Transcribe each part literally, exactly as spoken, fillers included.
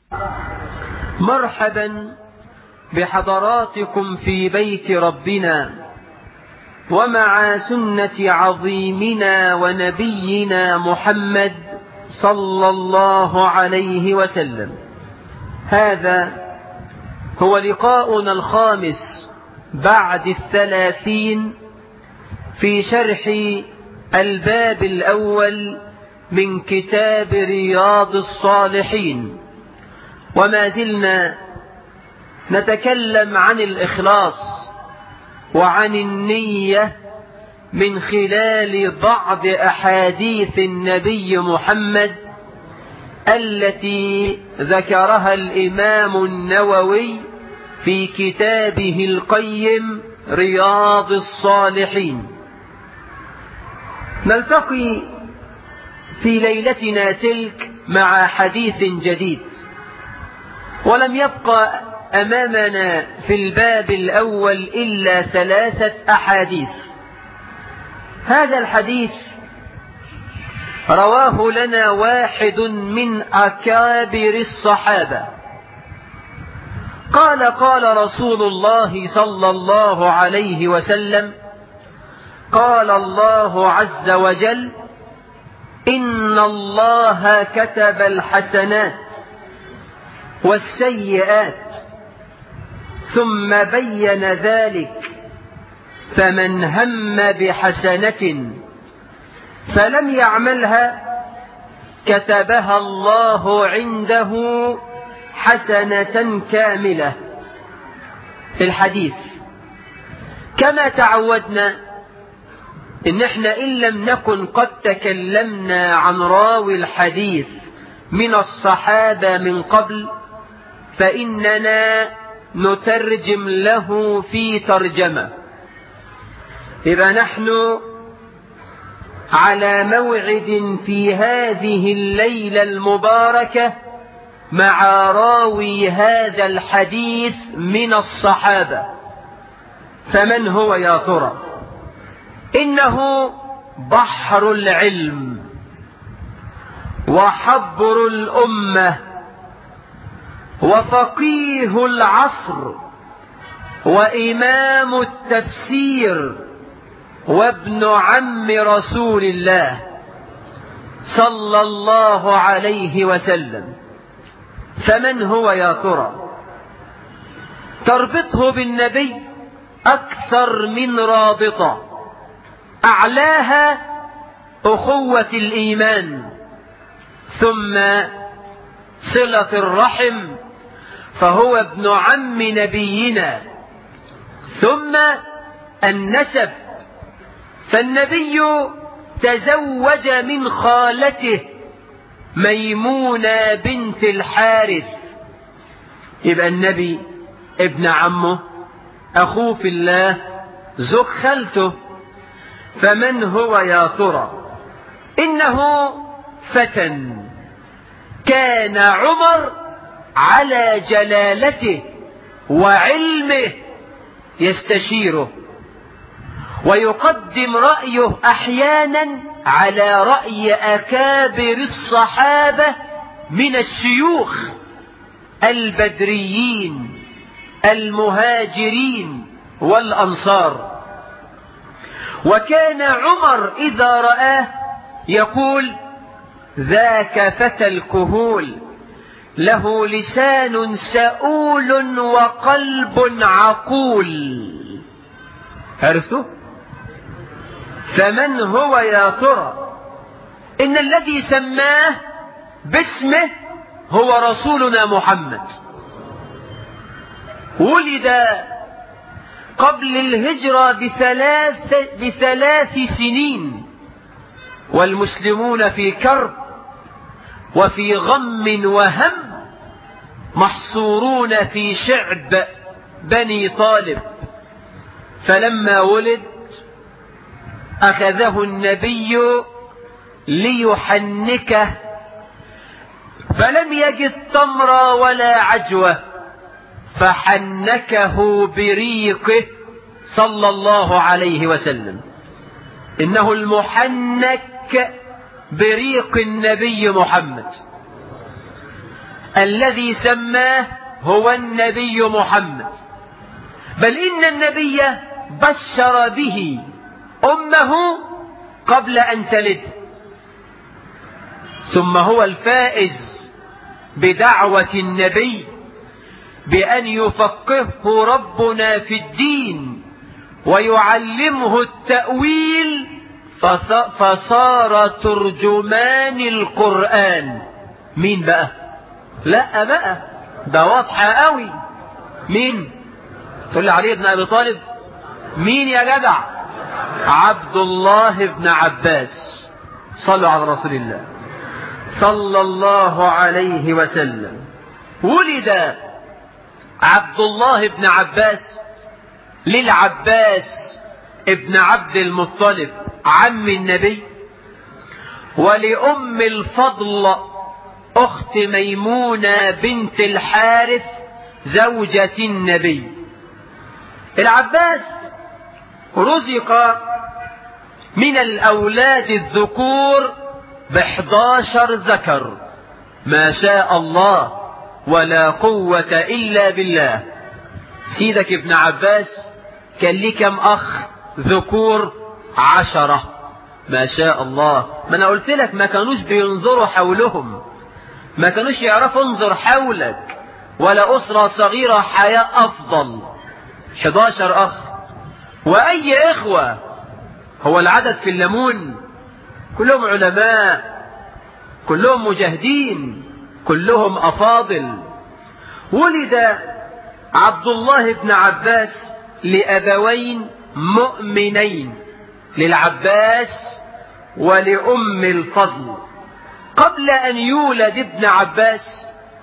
مرحبا بحضراتكم في بيت ربنا ومع سنة عظيمنا ونبينا محمد صلى الله عليه وسلم. هذا هو لقاؤنا الخامس بعد الثلاثين في شرح الباب الأول من كتاب رياض الصالحين، وما زلنا نتكلم عن الإخلاص وعن النية من خلال بعض أحاديث النبي محمد التي ذكرها الإمام النووي في كتابه القيم رياض الصالحين. نلتقي في ليلتنا تلك مع حديث جديد، ولم يبقى أمامنا في الباب الأول إلا ثلاثة أحاديث. هذا الحديث رواه لنا واحد من أكابر الصحابة، قال قال رسول الله صلى الله عليه وسلم: قال الله عز وجل: إن الله كتب الحسنات والسيئات ثم بين ذلك، فمن هم بحسنة فلم يعملها كتبها الله عنده حسنة كاملة. الحديث كما تعودنا إن احنا إن لم نكن قد تكلمنا عن راوي الحديث من الصحابة من قبل، فإننا نترجم له في ترجمة. إذا نحن على موعد في هذه الليلة المباركة مع راوي هذا الحديث من الصحابة. فمن هو يا ترى؟ إنه بحر العلم وحبر الأمة وفقيه العصر وإمام التفسير وابن عم رسول الله صلى الله عليه وسلم. فمن هو يا ترى؟ تربطه بالنبي أكثر من رابطة، أعلاها أخوة الإيمان، ثم صلة الرحم، فهو ابن عم نبينا، ثم النسب، فالنبي تزوج من خالته ميمونة بنت الحارث، يبقى النبي ابن عمه أخوه في الله زوج خالته. فمن هو يا ترى؟ إنه فتى كان عمر على جلالته وعلمه يستشيره ويقدم رأيه أحيانا على رأي أكابر الصحابة من الشيوخ البدريين المهاجرين والأنصار. وكان عمر إذا رآه يقول: ذاك فتى الكهول، له لسان سؤول وقلب عقول. عرفتوا؟ فمن هو يا ترى؟ إن الذي سماه باسمه هو رسولنا محمد. ولد قبل الهجرة بثلاث, بثلاث سنين، والمسلمون في كرب وفي غم وهم، محصورون في شعب بني طالب. فلما ولد أخذه النبي ليحنكه، فلم يجد تمرا ولا عجوة، فحنكه بريقه صلى الله عليه وسلم. إنه المحنك بريق النبي محمد. الذي سماه هو النبي محمد، بل إن النبي بشر به أمه قبل أن تلد، ثم هو الفائز بدعوة النبي بأن يفقهه ربنا في الدين ويعلمه التأويل فصار ترجمان القرآن. مين بقى؟ لا بقى ده واضحة قوي. مين؟ تقول لي علي بن أبي طالب؟ مين يا جدع؟ عبد الله بن عباس. صلوا على رسول الله صلى الله عليه وسلم. ولد عبد الله بن عباس للعباس ابن عبد المطلب عم النبي، ولأم الفضل أخت ميمونة بنت الحارث زوجة النبي. العباس رزق من الأولاد الذكور بإحداشر ذكر، ما شاء الله ولا قوة إلا بالله. سيدك ابن عباس كان ليه كم أخ ذكور؟ عشرة، ما شاء الله. ما أنا قلت لك ما كانوش بينظروا حولهم، ما كانوش يعرفوا انظر حولك، ولا أسرة صغيرة حياة أفضل. حداشر أخ، وأي إخوة؟ هو العدد في الليمون؟ كلهم علماء، كلهم مجاهدين، كلهم أفاضل. ولد عبد الله بن عباس لأبوين مؤمنين، للعباس ولأم الفضل. قبل أن يولد ابن عباس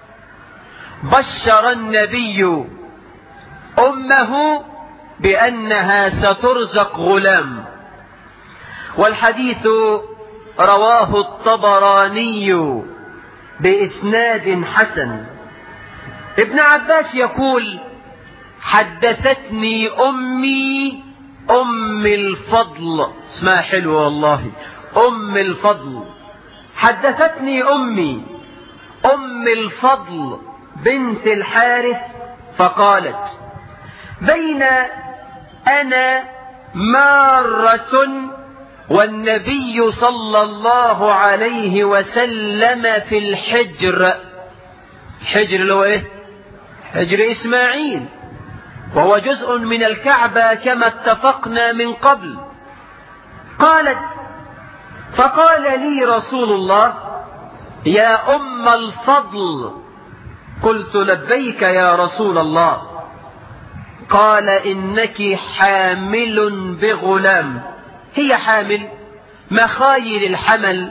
بشر النبي أمه بأنها سترزق غلام، والحديث رواه الطبراني بإسناد حسن. ابن عباس يقول: حدثتني أمي أم الفضل، اسمها حلوة والله، أم الفضل. حدثتني أمي أم الفضل بنت الحارث فقالت: بين أنا مارة والنبي صلى الله عليه وسلم في الحجر. الحجر اللي هو ايه؟ حجر إسماعيل، وهو جزء من الكعبة كما اتفقنا من قبل. قالت: فقال لي رسول الله: يا أم الفضل. قلت: لبيك يا رسول الله. قال: إنك حامل بغلام. هي حامل، مخايل الحمل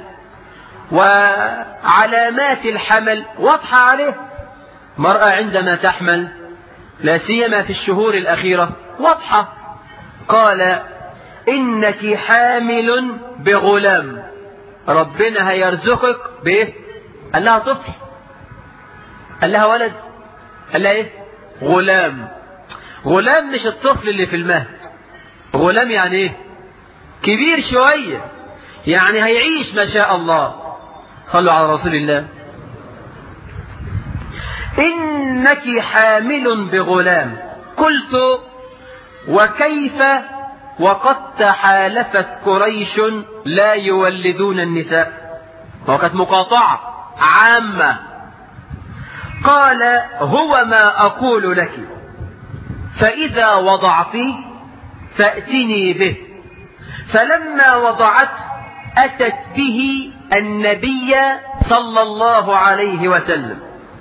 وعلامات الحمل واضحة عليه. مرأة عندما تحمل لا سيما في الشهور الأخيرة واضحة. قال: إنك حامل بغلام، ربنا هيرزقك بإيه؟ قال لها طفل، قال لها ولد، قال لها إيه؟ غلام. غلام مش الطفل اللي في المهد، غلام يعني إيه؟ كبير شوية، يعني هيعيش ما شاء الله. صلوا على رسول الله. إنك حامل بغلام. قلت: وكيف وقد تحالفت قريش لا يولدون النساء؟ وكانت مقاطعة عامة. قال: هو ما أقول لك، فإذا وضعت فأتني به. فلما وضعت أتت به النبي صلى الله عليه وسلم.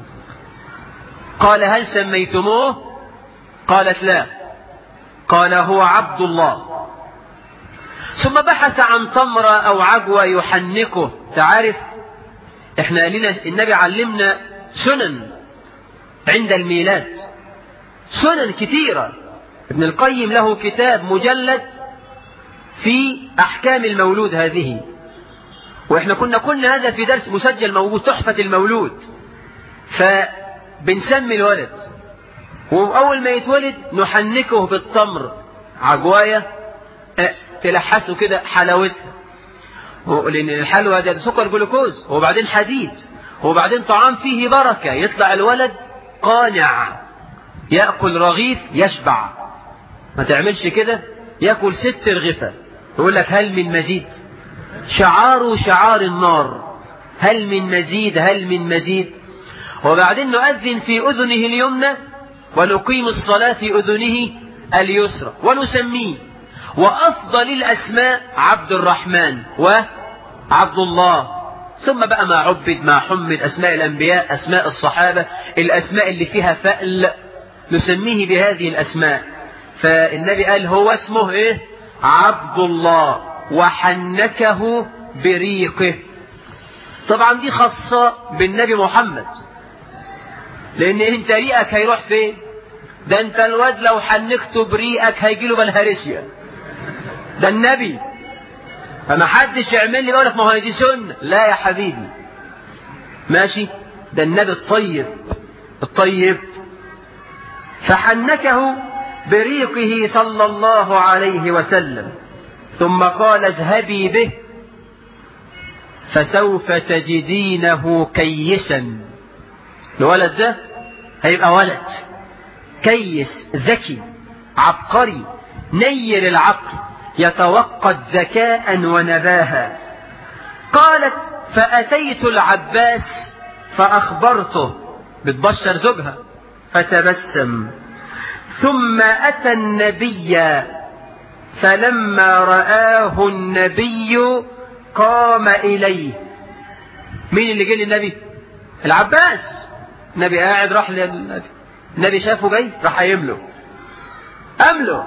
قال: هل سميتموه؟ قالت: لا. قال: هو عبد الله. ثم بحث عن تمرة أو عجوة يحنكه. تعرف احنا لنا النبي علمنا سنن عند الميلاد، سنن كثيرة. ابن القيم له كتاب مجلد في أحكام المولود هذه، وإحنا كنا قلنا هذا في درس مسجل موجود، تحفة المولود. فبنسمي الولد، وأول ما يتولد نحنكه بالتمر، عجواية تلحسه كده حلاوتها، لأن الحلوى ده سكر جلوكوز وبعدين حديد، وبعدين طعام فيه بركة، يطلع الولد قانع، يأكل رغيف يشبع. ما تعملش كده، يأكل ست رغفة يقول لك هل من مزيد؟ شعار شعار النار، هل من مزيد هل من مزيد. وبعدين نؤذن في أذنه اليمنى ونقيم الصلاة في أذنه اليسرى ونسميه، وأفضل الأسماء عبد الرحمن وعبد الله، ثم بقى ما عبد ما حمد، أسماء الأنبياء، أسماء الصحابة، الأسماء اللي فيها فأل نسميه بهذه الأسماء. فالنبي قال هو اسمه إيه؟ عبد الله، وحنكه بريقه. طبعا دي خاصة بالنبي محمد، لأن انت ريقك هيروح فين؟ ده انت الواد لو حنكته بريقك هيجيله بالهارسيا، ده النبي. فما حدش يعمل لي يقولك ما هو دي سنة، لا يا حبيبي، ماشي، ده النبي الطيب الطيب. فحنكه بريقه صلى الله عليه وسلم، ثم قال اذهبي به فسوف تجدينه كيسا. الولد ده هيبقى ولد كيس، ذكي، عبقري، نير العقل، يتوقد ذكاء ونباها. قالت فأتيت العباس فأخبرته، بتبشر زوجها، فتبسم. ثم أتى النبي فلما رآه النبي قام إليه. مين اللي جه للنبي؟ العباس. النبي قاعد، راح للنبي، النبي شافه جاي راح يمله أمله.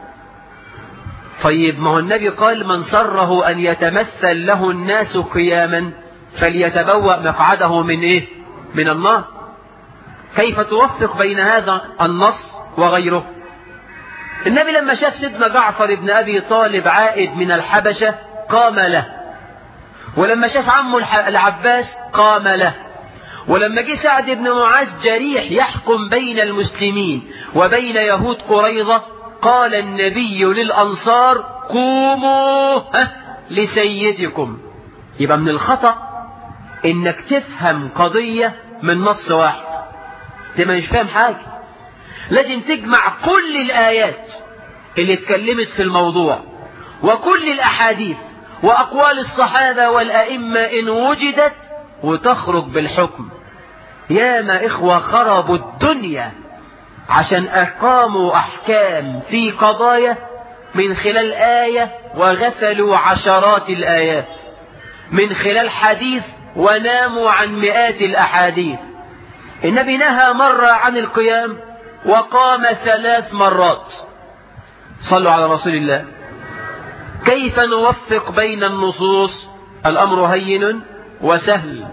طيب ما هو النبي قال من سره أن يتمثل له الناس قياما فليتبوأ مقعده من إيه؟ من النار. كيف توفق بين هذا النص وغيره؟ النبي لما شاف سيدنا جعفر بن أبي طالب عائد من الحبشة قام له، ولما شاف عمه العباس قام له، ولما جه سعد بن معاذ جريح يحكم بين المسلمين وبين يهود قريظة قال النبي للأنصار قوموا لسيدكم. يبقى من الخطأ انك تفهم قضية من نص واحد، تبقى مش فاهم حاجة. لازم تجمع كل الآيات اللي اتكلمت في الموضوع وكل الأحاديث وأقوال الصحابة والأئمة إن وجدت وتخرج بالحكم. ياما إخوة خربوا الدنيا عشان أقاموا أحكام في قضايا من خلال آية وغفلوا عشرات الآيات، من خلال حديث وناموا عن مئات الأحاديث. النبي نهى مرة عن القيام وقام ثلاث مرات. صلوا على رسول الله. كيف نوفق بين النصوص؟ الأمر هين وسهل.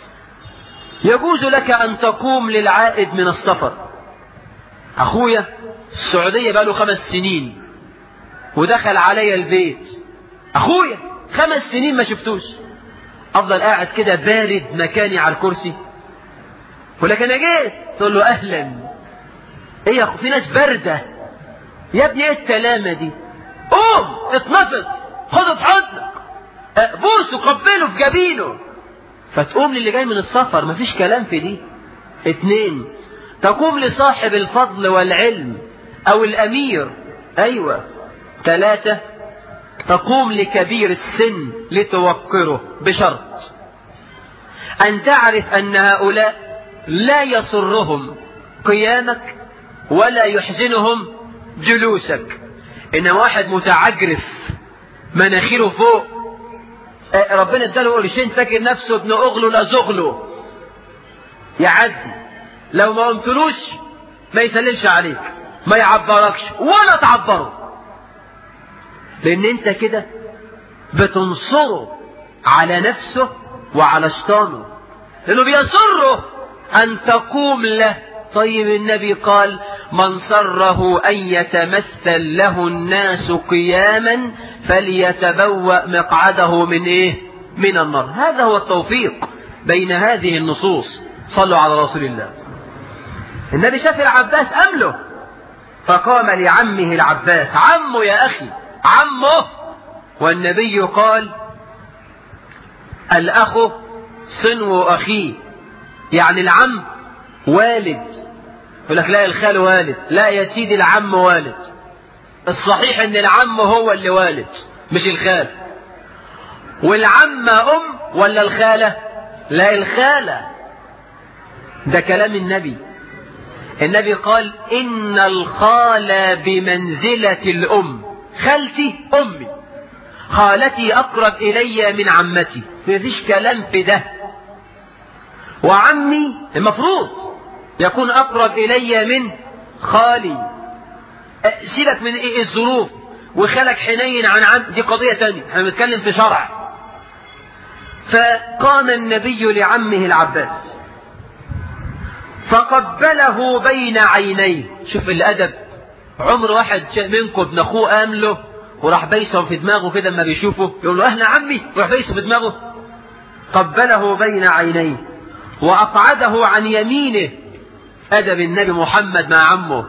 يجوز لك أن تقوم للعائد من السفر. أخويا السعودية بقاله خمس سنين ودخل علي البيت، أخويا خمس سنين ما شفتوش، أفضل قاعد كده بارد مكاني على الكرسي، ولكن أنا جيت تقول له أهلا. إيه يا أخو، في ناس باردة يا ابني، إيه التلامة دي؟ قوم اتنفض، خده في حضنك، بوسه قبله في جبينه، فتقوم للي جاي من السفر. مفيش كلام في دي. اتنين، تقوم لصاحب الفضل والعلم أو الأمير. أيوة. ثلاثة، تقوم لكبير السن لتوقره، بشرط أن تعرف أن هؤلاء لا يسرهم قيامك ولا يحزنهم جلوسك. إن واحد متعجرف مناخيره فوق، ربنا اداله قرشين فاكر نفسه ابن أغلو لا زغلو، يعدي، لو ما قمتلوش ما يسلمش عليك، ما يعبركش ولا تعبره، لأن انت كده بتنصره على نفسه وعلى شيطانه، لأنه بيسره أن تقوم له. طيب النبي قال من سره أن يتمثل له الناس قياما فليتبوأ مقعده من إيه؟ من النار. هذا هو التوفيق بين هذه النصوص. صلوا على رسول الله. النبي شاف العباس أمله فقام لعمه العباس، عمه يا أخي، عمه. والنبي قال الأخ صنو أخيه يعني العم والد. يقول لك لا الخال والد، لا يا سيدي العم والد. الصحيح ان العم هو اللي والد مش الخال. والعمة أم ولا الخالة؟ لا الخالة. ده كلام النبي. النبي قال إن الخال بمنزلة الأم، خالتي أمي، خالتي أقرب إلي من عمتي، مفيش كلام في ده. وعمي المفروض يكون أقرب إلي من خالي. سيبك من إيه الظروف وخالك حنين عن عم، دي قضية تانية، احنا بنتكلم في شرع. فقام النبي لعمه العباس فقبله بين عينيه. شوف الأدب. عمر واحد منكم ابن أخوه قام له وراح بيسه في دماغه كده لما بيشوفه يقول له أهلا عمي، وراح بيسه في دماغه. قبله بين عينيه وأقعده عن يمينه. أدب النبي محمد مع عمه.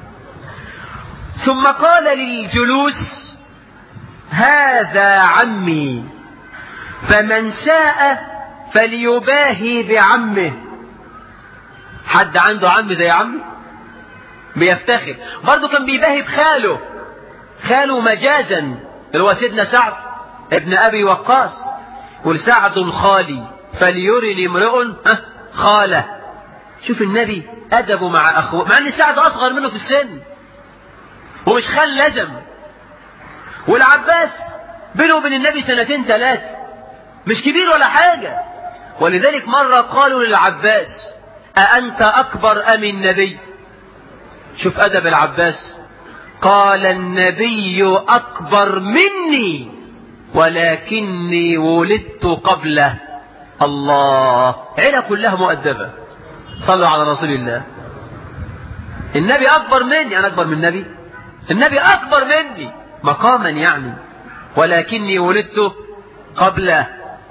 ثم قال للجلوس هذا عمي فمن شاء فليباهي بعمه. حد عنده عم زي عمي؟ بيفتخر. برضه كان بيباهي بخاله، خاله مجازا اللي هو سيدنا سعد ابن أبي وقاص. والسعد خالي فليرني امرؤ خاله. شوف النبي أدبه مع أخوه، مع أن سعد أصغر منه في السن ومش خال لزم. والعباس بينه وبين النبي سنتين ثلاثة، مش كبير ولا حاجة. ولذلك مرة قالوا للعباس أأنت أكبر أم النبي؟ شوف أدب العباس. قال النبي أكبر مني ولكني ولدت قبله. الله، عيلة كلها مؤدبة. صلوا على رسول الله. النبي أكبر مني، أنا أكبر من النبي؟ النبي أكبر مني مقاما يعني، ولكني ولدت قبله.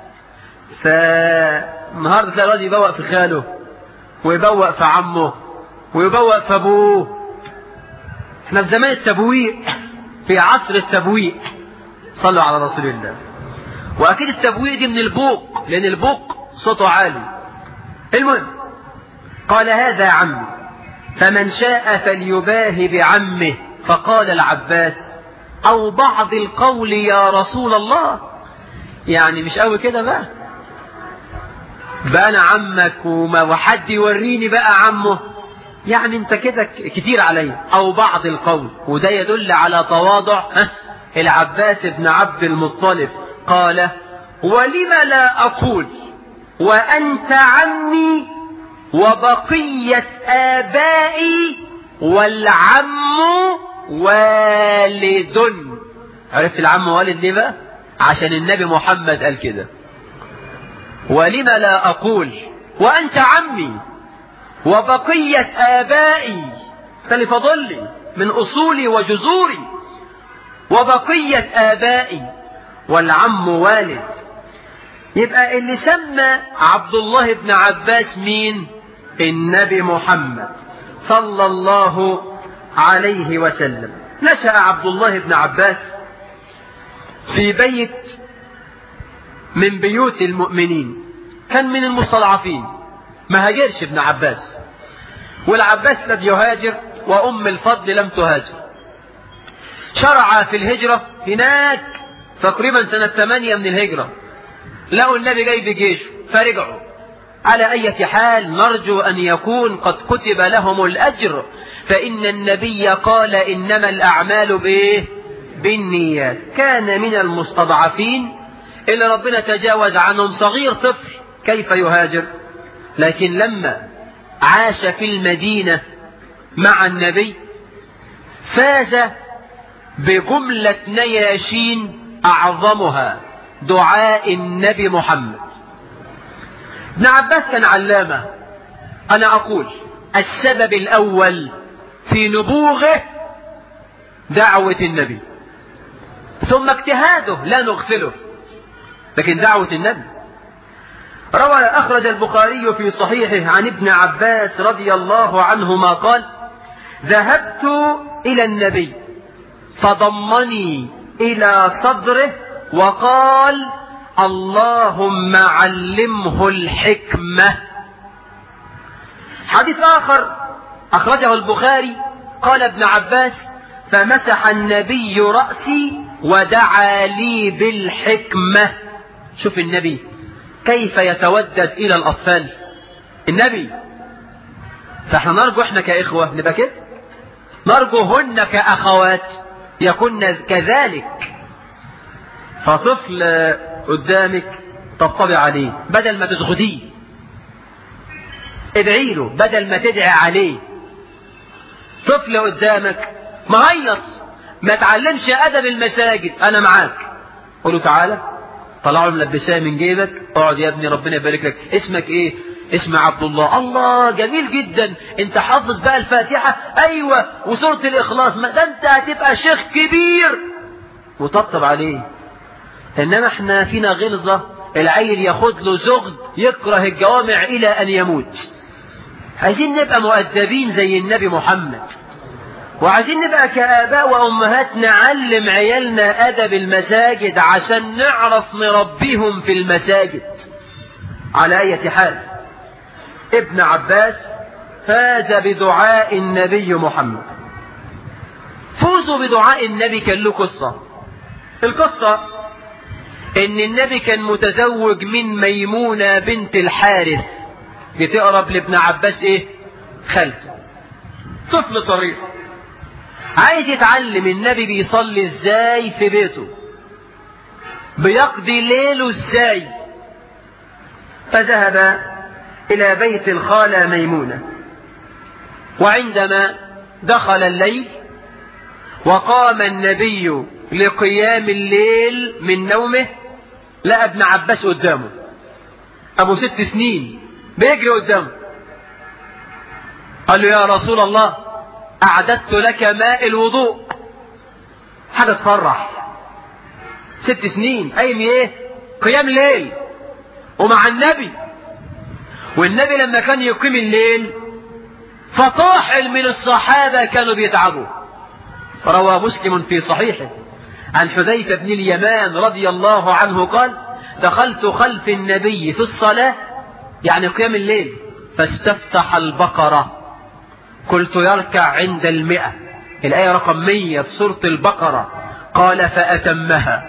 فالنهارده تلاقي الراجل يبوق في خاله ويبوق في عمه ويبوق في أبوه. احنا في زمان التبويق، في عصر التبويق. صلوا على رسول الله. وأكيد التبويق دي من البوق، لأن البوق صوته عالي. المهم قال هذا عمي فمن شاء فليباهي بعمه. فقال العباس أو بعض القول يا رسول الله، يعني مش قوي كده بقى بقى أنا عمك وما وحد يوريني بقى عمه، يعني انت كده كتير علي. أو بعض القول، وده يدل على تواضع العباس بن عبد المطلب. قال ولم لا أقول وأنت عمي وبقية آبائي والعم والد. عرفت العم والد ليه بقى؟ عشان النبي محمد قال كده. ولم لا أقول وأنت عمي وبقية آبائي، اللي فضلي من أصولي وجذوري، وبقية آبائي والعم والد. يبقى اللي سمى عبد الله بن عباس مين؟ النبي محمد صلى الله عليه وسلم. نشأ عبد الله بن عباس في بيت من بيوت المؤمنين، كان من المستضعفين، ما هاجرش ابن عباس، والعباس لم يهاجر وأم الفضل لم تهاجر. شرع في الهجرة هناك تقريبا سنة ثمانية من الهجرة، لقوا النبي جاي بجيشه فرجعوا. على أي حال نرجو أن يكون قد كتب لهم الأجر، فإن النبي قال إنما الأعمال بإيه؟ بالنيات. كان من المستضعفين اللي ربنا تجاوز عنهم، صغير طفل كيف يهاجر؟ لكن لما عاش في المدينة مع النبي فاز بجملة نياشين أعظمها دعاء النبي محمد. ابن عباس كان علامة. أنا أقول السبب الأول في نبوغه دعوة النبي، ثم اجتهاده لا نغفله، لكن دعوة النبي. روى أخرج البخاري في صحيحه عن ابن عباس رضي الله عنهما قال ذهبت إلى النبي فضمني إلى صدره وقال اللهم علمه الحكمة. حديث آخر أخرجه البخاري قال ابن عباس فمسح النبي رأسي ودعا لي بالحكمة. شوف النبي كيف يتودد إلى الأطفال النبي. فاحنا نرجو احنا كإخوة نبقى كده، نرجو هن كأخوات يكون كذلك. فطفل قدامك تطبع عليه بدل ما تزغديه، ادعي له بدل ما تدعي عليه. طفل قدامك مهيص ما تعلمش أدب المساجد، أنا معاك، قوله تعالى طلعوا ملبساه من جيبك، اقعد يا ابني ربنا يبارك لك، اسمك ايه؟ اسم عبد الله. الله جميل جدا، انت حافظ بقى الفاتحة؟ ايوه، وسورة الاخلاص، ما ده انت هتبقى شيخ كبير، وطبطب عليه. انما احنا فينا غلظة، العيل ياخد له زغد يكره الجوامع الى ان يموت. عايزين نبقى مؤدبين زي النبي محمد، وعايزين نبقى كآباء وأمهات نعلم عيالنا أدب المساجد عشان نعرف نربيهم في المساجد. على أي حال، ابن عباس فاز بدعاء النبي محمد. فوزوا بدعاء النبي كان له قصة. القصة ان النبي كان متزوج من ميمونة بنت الحارث، بتقرب لابن عباس ايه؟ خالته. طفل صغير عايز يتعلم النبي بيصلي ازاي في بيته، بيقضي ليله ازاي. فذهب الى بيت الخالة ميمونة، وعندما دخل الليل وقام النبي لقيام الليل من نومه، لقى ابن عباس قدامه ابو ست سنين بيجري قدامه. قال له يا رسول الله اعددت لك ماء الوضوء. حاجة تفرح، ست سنين قايم ايه؟ قيام ليل ومع النبي. والنبي لما كان يقيم الليل فطاحل من الصحابة كانوا بيتعبوا. روى مسلم في صحيحه عن حذيفة بن اليمان رضي الله عنه قال دخلت خلف النبي في الصلاة، يعني قيام الليل، فاستفتح البقرة، قلت يركع عند المئة، الآية رقم مية في سورة البقرة. قال فأتمها.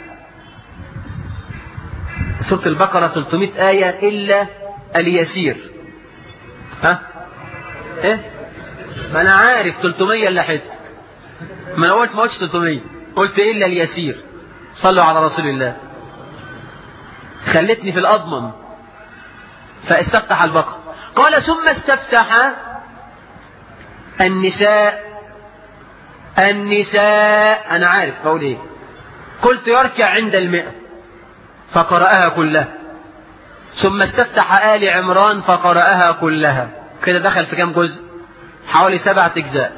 سورة البقرة ثلاثمائة آية إلا اليسير. ها ايه؟ ما انا عارف ثلاثمائة اللي حدث، ما انا قلت ما قلتش ثلاثمائة، قلت إلا اليسير. صلوا على رسول الله. خلتني في الأضمن. فاستفتح البقرة. قال ثم استفتح النساء. النساء أنا عارف بقول إيه. قلت يركع عند المئة فقرأها كلها. ثم استفتح آل عمران فقرأها كلها. كده دخل في كم جزء؟ حوالي سبعة أجزاء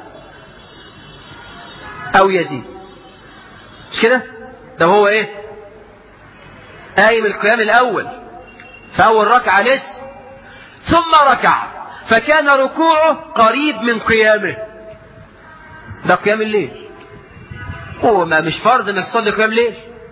أو يزيد، مش كده؟ ده هو إيه؟ قايم القيام الأول في أول ركعة لسه، ثم ركع فكان ركوعه قريب من قيامه. ده قيام الليل، هو ما مش فرض انك تصلي قيام ليل.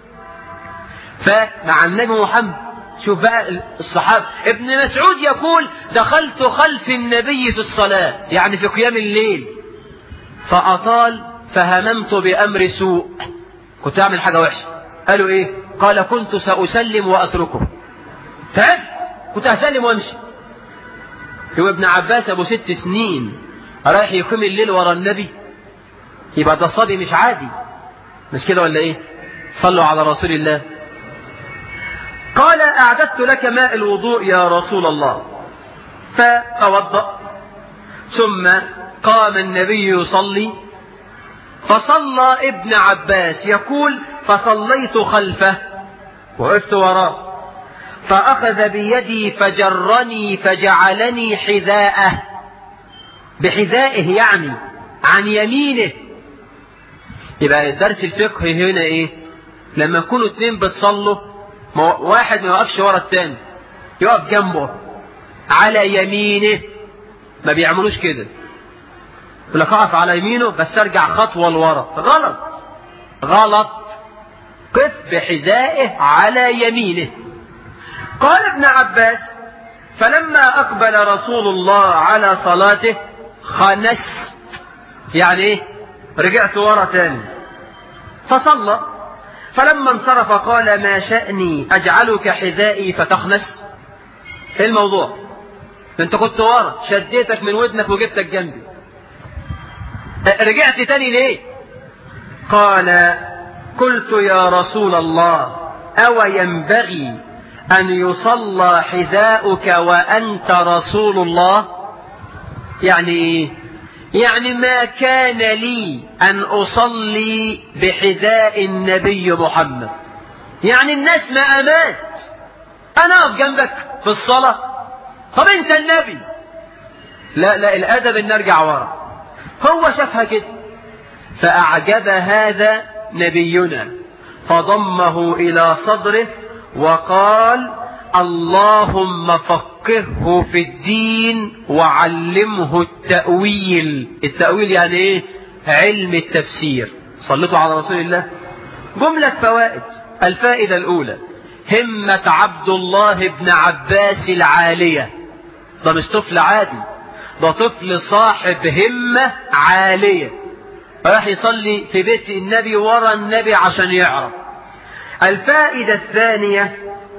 فمع النبي محمد شوف بقى الصحابة. ابن مسعود يقول دخلت خلف النبي في الصلاة، يعني في قيام الليل، فأطال فهممت بأمر سوء، كنت أعمل حاجة وحشة. قالوا إيه؟ قال كنت سأسلم وأتركه. تعبت كنت أسلم وأمشي. هو ابن عباس أبو ست سنين رايح يقيم الليل ورا النبي، يبقى ده صبي مش عادي، مش كده ولا إيه؟ صلوا على رسول الله. قال أعددت لك ماء الوضوء يا رسول الله، فتوضأ. ثم قام النبي يصلي، فصلى ابن عباس يقول فصليت خلفه وقفت وراه، فأخذ بيدي فجرني فجعلني حذاءه، بحذائه يعني عن يمينه. يبقى الدرس الفقهي هنا ايه؟ لما يكونوا اتنين بتصلوا، واحد ما يوقفش ورا التاني، يقف جنبه على يمينه. ما بيعملوش كده، يقول لك اقف على يمينه بس ارجع خطوه لورا. غلط غلط، قف بحذائه على يمينه. قال ابن عباس فلما أقبل رسول الله على صلاته خنست، يعني ايه؟ رجعت ورا تاني فصلى. فلما انصرف قال ما شأني أجعلك حذائي فتخنس؟ ايه الموضوع؟ انت كنت ورا، شديتك من ودنك وجبتك جنبي، رجعت تاني ليه؟ قال قلت يا رسول الله أو ينبغي أن يصلى حذاؤك وأنت رسول الله؟ يعني ايه؟ يعني ما كان لي أن أصلي بحذاء النبي محمد، يعني الناس ما أمات أنا أقف جنبك في الصلاة؟ طب أنت النبي. لا لا، الأدب أن نرجع ورا. هو شافها كده فأعجب هذا نبينا فضمه إلى صدره وقال اللهم فقهه في الدين وعلمه التأويل. التأويل يعني ايه؟ علم التفسير. صلتوا على رسول الله. جملة فوائد. الفائدة الأولى همة عبد الله بن عباس العالية. ده مش طفل عادي، ده طفل صاحب همة عالية، راح يصلي في بيت النبي ورا النبي عشان يعرف. الفائدة الثانية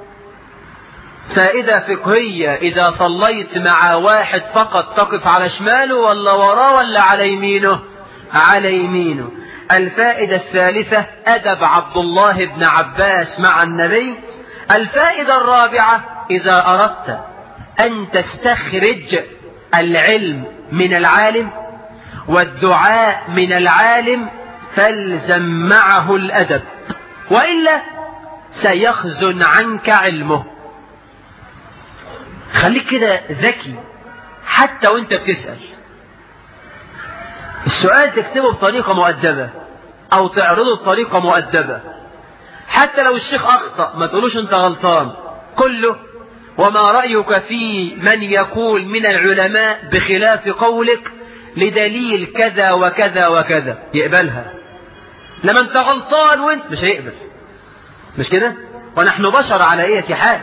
فائدة فقهية، إذا صليت مع واحد فقط تقف على شماله ولا وراه ولا على يمينه؟ على يمينه. الفائدة الثالثة أدب عبد الله بن عباس مع النبي. الفائدة الرابعة إذا أردت أن تستخرج العلم من العالم والدعاء من العالم فالزم معه الأدب، وإلا سيخزن عنك علمه. خليك كده ذكي حتى وانت بتسأل. السؤال تكتبه بطريقة مؤدبة او تعرضه بطريقة مؤدبة. حتى لو الشيخ اخطأ ما تقولوش انت غلطان، قل له وما رأيك في من يقول من العلماء بخلاف قولك لدليل كذا وكذا وكذا، يقبلها. لما انت غلطان وانت مش هيقبل، مش كده؟ ونحن بشر على ايه حال.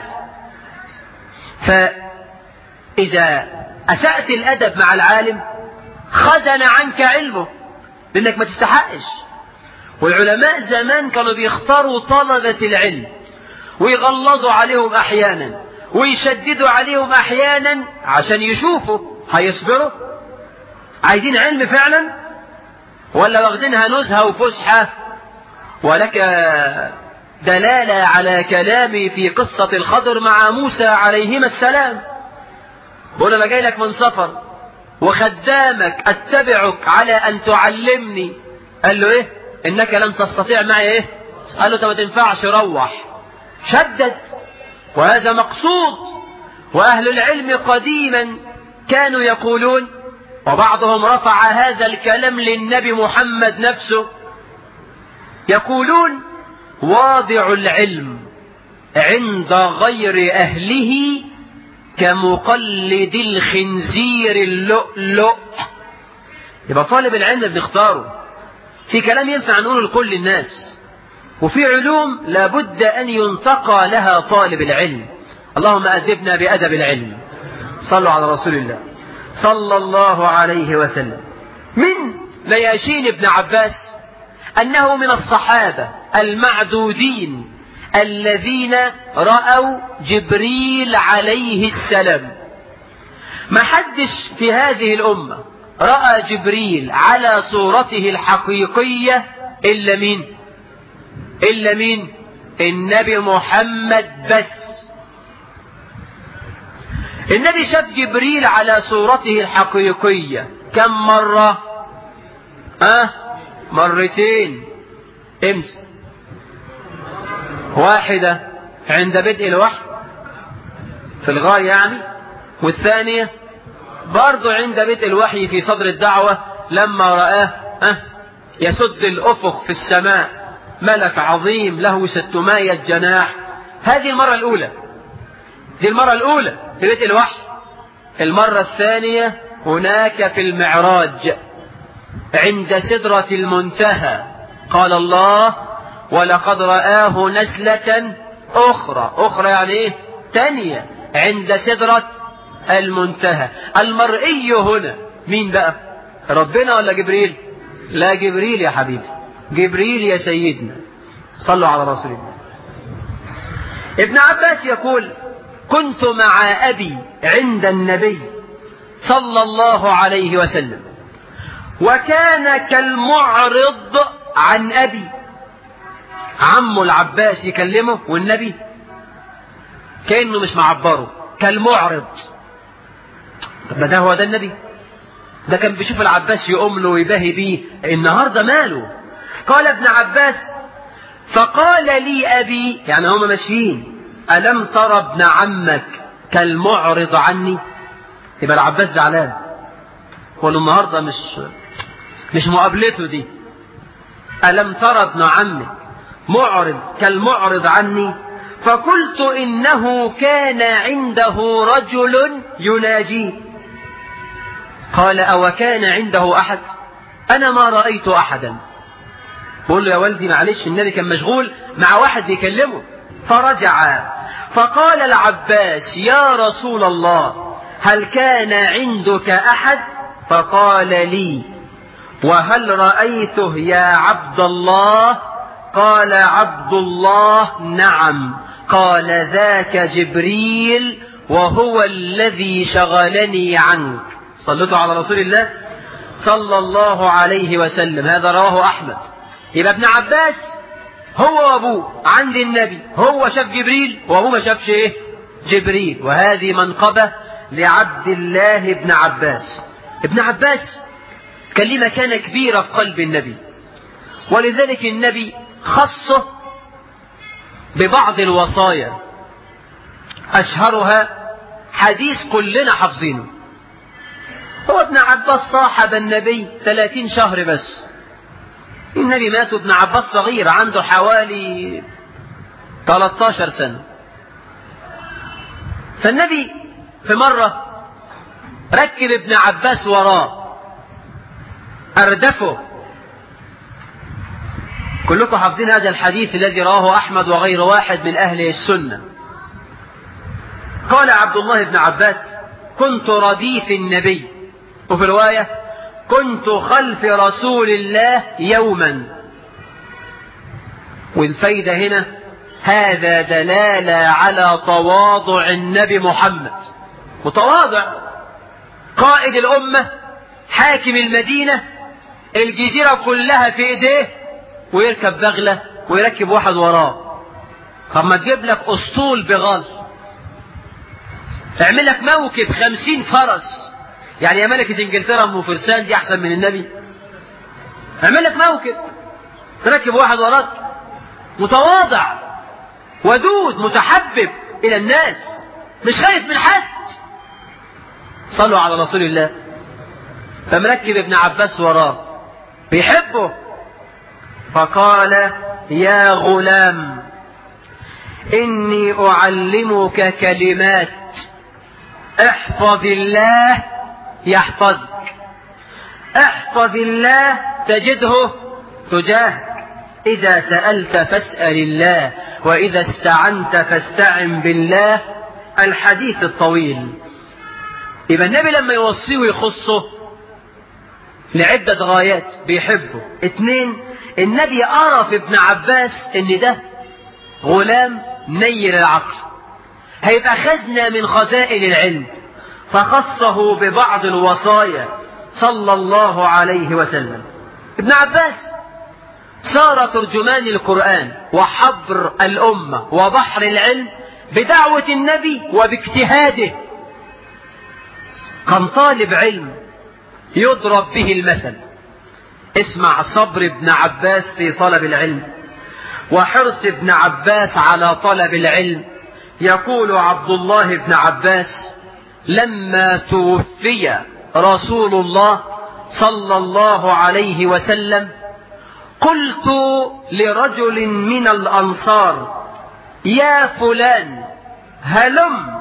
فإذا أسأت الأدب مع العالم خزن عنك علمه لأنك ما تستحقش. والعلماء زمان كانوا بيختاروا طلبة العلم ويغلظوا عليهم أحيانا ويشددوا عليهم أحيانا عشان يشوفوا هيصبروا، عايزين علم فعلا ولا واخدينها نزهة وفسحة. ولك دلالة على كلامي في قصة الخضر مع موسى عليهما السلام. بقول أنا جاي لك من سفر وخدامك أتبعك على أن تعلمني. قال له إيه؟ إنك لن تستطيع معي إيه؟ قال له ما تنفعش، روح. شدد، وهذا مقصود. وأهل العلم قديما كانوا يقولون، وبعضهم رفع هذا الكلام للنبي محمد نفسه، يقولون واضع العلم عند غير أهله كمقلد الخنزير اللؤلؤ. يبقى طالب العلم بنختاره. في كلام ينفع نقوله لكل الناس، وفي علوم لابد أن ينتقى لها طالب العلم. اللهم أدبنا بأدب العلم. صلوا على رسول الله صلى الله عليه وسلم. من نياشين ابن عباس أنه من الصحابة المعدودين الذين رأوا جبريل عليه السلام. ما حدش في هذه الأمة رأى جبريل على صورته الحقيقية إلا مين؟ إلا مين؟ النبي محمد بس. النبي شاف جبريل على صورته الحقيقية كم مرة؟ أه؟ مرتين. امتى؟ واحدة عند بدء الوحي في الغار يعني، والثانية برضو عند بدء الوحي في صدر الدعوة لما رآه أه؟ يسد الأفق في السماء ملك عظيم له ستمائة جناح. هذه المرة الأولى، دي المرة الأولى في بدء الوحي. المرة الثانية هناك في المعراج عند سدرة المنتهى. قال الله ولقد رآه نزلة أخرى. أخرى يعني إيه؟ تانية عند سدرة المنتهى. المرئي هنا مين بقى؟ ربنا ولا جبريل؟ لا جبريل يا حبيبي، جبريل يا سيدنا. صلوا على رسول الله. ابن عباس يقول كنت مع أبي عند النبي صلى الله عليه وسلم وكان كالمعرض عن أبي. عمه العباس يكلمه والنبي كأنه مش معبره، كالمعرض. طب ما ده هو ده النبي، ده كان بيشوف العباس يقوم له ويباهي بيه، النهارده ماله؟ قال ابن عباس فقال لي أبي، يعني هما ماشيين، ألم ترى ابن عمك كالمعرض عني؟ يبقى العباس زعلان، ولا النهارده مش مش مقابلته دي. ألم ترى ابن عمك معرض كالمعرض عني؟ فقلت إنه كان عنده رجل يناجيه. قال أو كان عنده أحد؟ أنا ما رأيت أحدا. بقول له يا والدي معلش النبي كان مشغول مع واحد بيكلمه. فرجع فقال العباس يا رسول الله هل كان عندك أحد؟ فقال لي وهل رأيته يا عبد الله؟ قال عبد الله نعم. قال ذاك جبريل وهو الذي شغلني عنك. صلوا على رسول الله صلى الله عليه وسلم. هذا رواه أحمد. يبقى ابن عباس هو وابوه عند النبي، هو شاف جبريل وابوه ما شافش ايه؟ جبريل. وهذه منقبة لعبد الله بن عباس. ابن عباس كان له مكانة كبيرة في قلب النبي، ولذلك النبي خصه ببعض الوصايا، أشهرها حديث كلنا حافظينه. هو ابن عباس صاحب النبي ثلاثين شهر بس. النبي مات وابن عباس صغير عنده حوالي ثلاثة عشر سنة. فالنبي في مرة ركب ابن عباس وراه أردفه. كلكم حافظين هذا الحديث الذي رواه أحمد وغير واحد من أهل السنة. قال عبد الله بن عباس كنت رديف النبي، وفي رواية كنت خلف رسول الله يوما. والفايدة هنا هذا دلالة على تواضع النبي محمد. متواضع، قائد الأمة، حاكم المدينة، الجزيرة كلها في ايديه، ويركب بغلة ويركب واحد وراه. طب ما تجيب لك اسطول بغال، اعمل لك موكب خمسين فرس، يعني يا ملكة انجلترا ام فرسان دي احسن من النبي. اعمل لك موكب تركب واحد وراك. متواضع ودود متحبب الى الناس، مش خايف من حد. صلوا على رسول الله. فمركب ابن عباس وراه بيحبه. فقال يا غلام إني أعلمك كلمات احفظ الله يحفظك، احفظ الله تجده تجاهك، إذا سألت فاسأل الله، وإذا استعنت فاستعن بالله. الحديث الطويل. يبقى النبي لما يوصيه ويخصه لعدة غايات بيحبه. اثنين، النبي أرى في ابن عباس ان ده غلام نير العقل، هيبقى خزنة من خزائن العلم، فخصه ببعض الوصايا صلى الله عليه وسلم. ابن عباس صار ترجمان القرآن وحبر الأمة وبحر العلم بدعوة النبي وباجتهاده. كان طالب علم يضرب به المثل. اسمع صبر ابن عباس في طلب العلم وحرص ابن عباس على طلب العلم. يقول عبد الله بن عباس لما توفي رسول الله صلى الله عليه وسلم قلت لرجل من الأنصار يا فلان هلم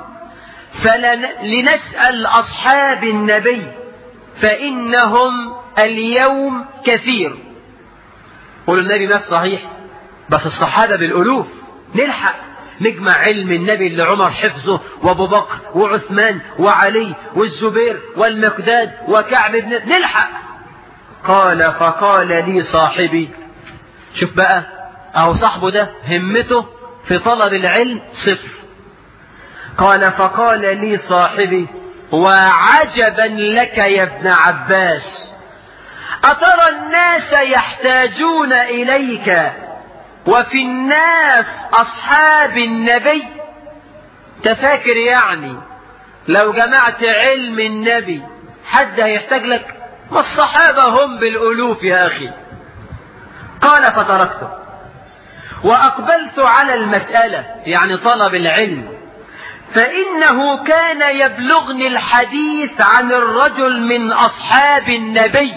فلنسأل أصحاب النبي فإنهم اليوم كثير. قولوا النبي مات صحيح، بس الصحابة بالألوف، نلحق نجمع علم النبي اللي عمر حفظه وابو بكر وعثمان وعلي والزبير والمقداد وكعب بن نلحق. قال فقال لي صاحبي، شوف بقى أو صاحبه ده همته في طلب العلم صفر. قال فقال لي صاحبي وعجبا لك يا ابن عباس، أترى الناس يحتاجون إليك وفي الناس أصحاب النبي؟ تفاكر يعني لو جمعت علم النبي حد هيحتاج لك؟ ما الصحابة هم بالألوف يا أخي. قال فتركته وأقبلت على المسألة يعني طلب العلم، فإنه كان يبلغني الحديث عن الرجل من أصحاب النبي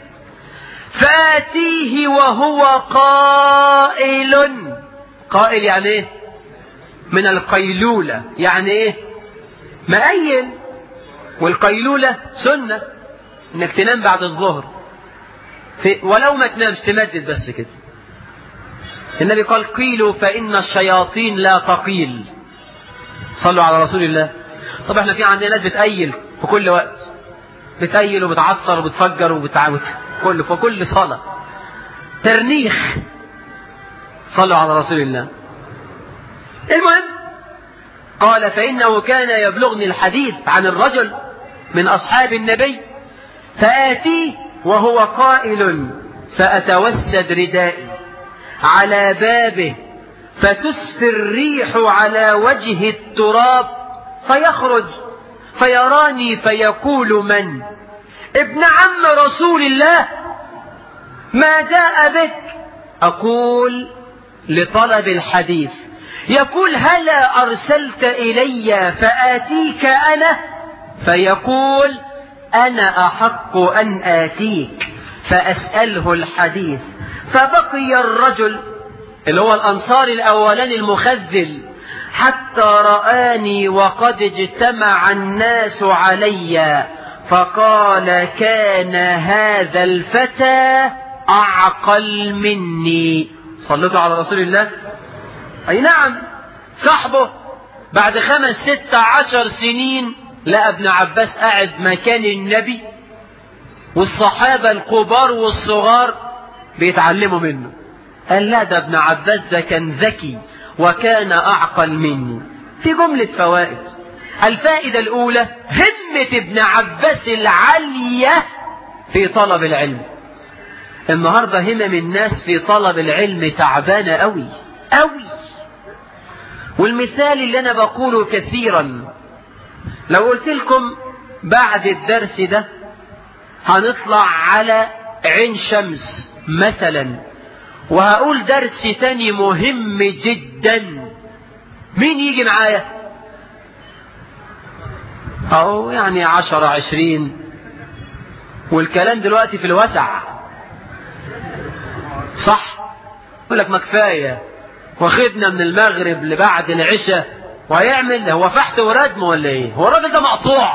فآتيه وهو قائل. قائل يعني إيه؟ من القيلولة، يعني إيه؟ مقيل. والقيلولة سنة إنك تنام بعد الظهر في ولو ما تنامش تمدد بس كده. النبي قال قيلوا فإن الشياطين لا تقيل. صلوا على رسول الله. طب احنا في عندنا ناس بتقيل في كل وقت، بتقيل وبتعصر وبتفجر وبتعاوت كل في كل صلاة ترنيخ. صلوا على رسول الله. المهم قال فإنه كان يبلغني الحديث عن الرجل من أصحاب النبي فآتيه وهو قائل فأتوسد ردائي على بابه فتسفي الريح على وجه التراب فيخرج فيراني فيقول من؟ ابن عم رسول الله، ما جاء بك؟ أقول لطلب الحديث. يقول هلا أرسلت إلي فآتيك أنا؟ فيقول أنا أحق أن آتيك فأسأله الحديث. فبقي الرجل اللي هو الأنصار الأولاني المخذل حتى رآني وقد اجتمع الناس علي فقال كان هذا الفتى أعقل مني. صلوا على رسول الله. أي نعم، صاحبه بعد خمس ست عشر سنين لقى ابن عباس قاعد مكان النبي والصحابة الكبار والصغار بيتعلموا منه. قال لا ده ابن عباس ده كان ذكي وكان أعقل مني. في جملة فوائد. الفائدة الأولى همة ابن عباس العالية في طلب العلم. النهاردة همم الناس في طلب العلم تعبانة أوي أوي. والمثال اللي أنا بقوله كثيرا، لو قلت لكم بعد الدرس ده هنطلع على عين شمس مثلا وهقول درس تاني مهم جدا، مين يجي معايا؟ أو يعني عشرة عشرين، والكلام دلوقتي في الوسع صح؟ يقول لك ما كفاية واخدنا من المغرب لبعد العشاء وهيعمل هو فحت وردم ولا ايه؟ هو الراجل ده مقطوع.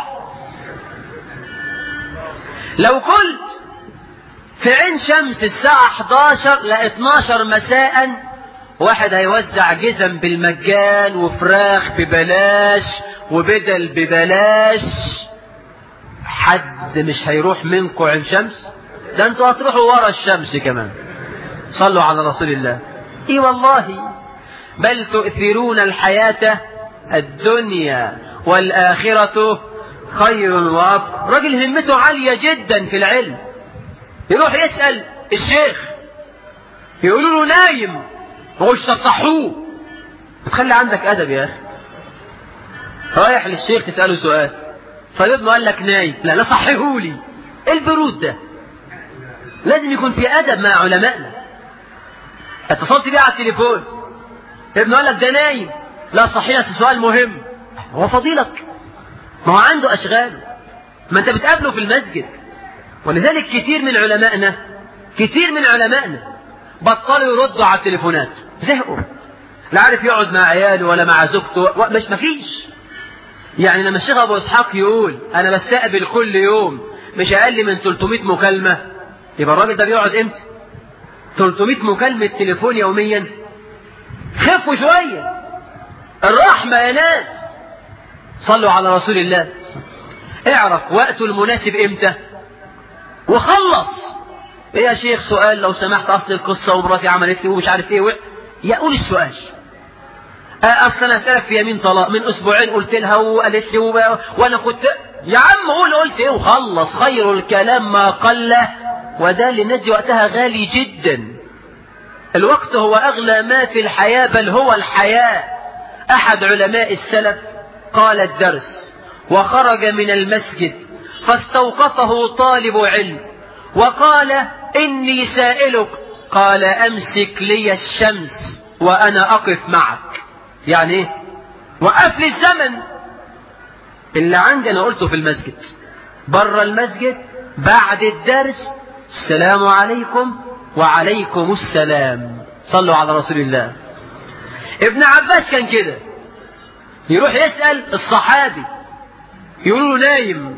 لو قلت في عين شمس الساعة احداشر ل اتناشر مساء واحد هيوزع جزم بالمجان وفراخ ببلاش وبدل ببلاش، حد مش هيروح منكم عين شمس؟ ده انتوا هتروحوا ورا الشمس كمان. صلوا على رسول الله. اي والله، بل تؤثرون الحياة الدنيا والآخرة خير وأبقى. راجل همته عالية جدا في العلم، يروح يسأل الشيخ يقولوا له نايم، وش تصحوه؟ تخلي عندك أدب يا أخي. رايح للشيخ تسأله سؤال فيبنه قال لك نايم، لا لا صحيهولي. البرود ده لازم يكون في أدب مع علمائنا. اتصلت بيه على التليفون ابنه قال لك ده نايم، لا صحيح سؤال مهم. هو فضيلك؟ ما هو عنده أشغال، ما أنت بتقابله في المسجد. ولذلك كتير من علمائنا كتير من علمائنا بطلوا يردوا على التليفونات، زهقوا، لا عارف يقعد مع عياله ولا مع زوجته، مش مفيش. يعني لما الشيخ أبو إسحاق يقول أنا بستقبل كل يوم مش أقل من ثلاثمائة مكالمة، يبقى الراجل ده بيقعد إمتى؟ ثلاثمائة مكالمة تليفون يوميا. خفوا شوية. الرحمة يا ناس. صلوا على رسول الله. اعرف وقته المناسب امتى وخلص. ايه يا شيخ سؤال لو سمحت، اصل القصة ومراتي عملت لي ومش عارف ايه و... يقول السؤال. اصل انا اسألك في يمين طلاق من اسبوعين قلت لها وقالت لي و... وانا كنت يا عم قول قلت ايه وخلص. خير الكلام ما قل، وده للناس دي وقتها غالي جدا. الوقت هو اغلى ما في الحياة، بل هو الحياة. احد علماء السلف قال الدرس وخرج من المسجد فاستوقفه طالب علم وقال إني سائلك. قال أمسك لي الشمس وأنا أقف معك. يعني إيه؟ وقف لي الزمن. اللي عندي أنا قلته في المسجد، بره المسجد بعد الدرس السلام عليكم وعليكم السلام. صلوا على رسول الله. ابن عباس كان كده، يروح يسأل الصحابي يقولوا له نايم،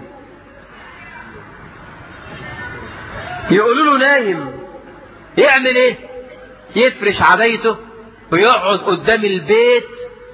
يقولوا له نايم، يعمل ايه؟ يفرش عبايته ويقعد قدام البيت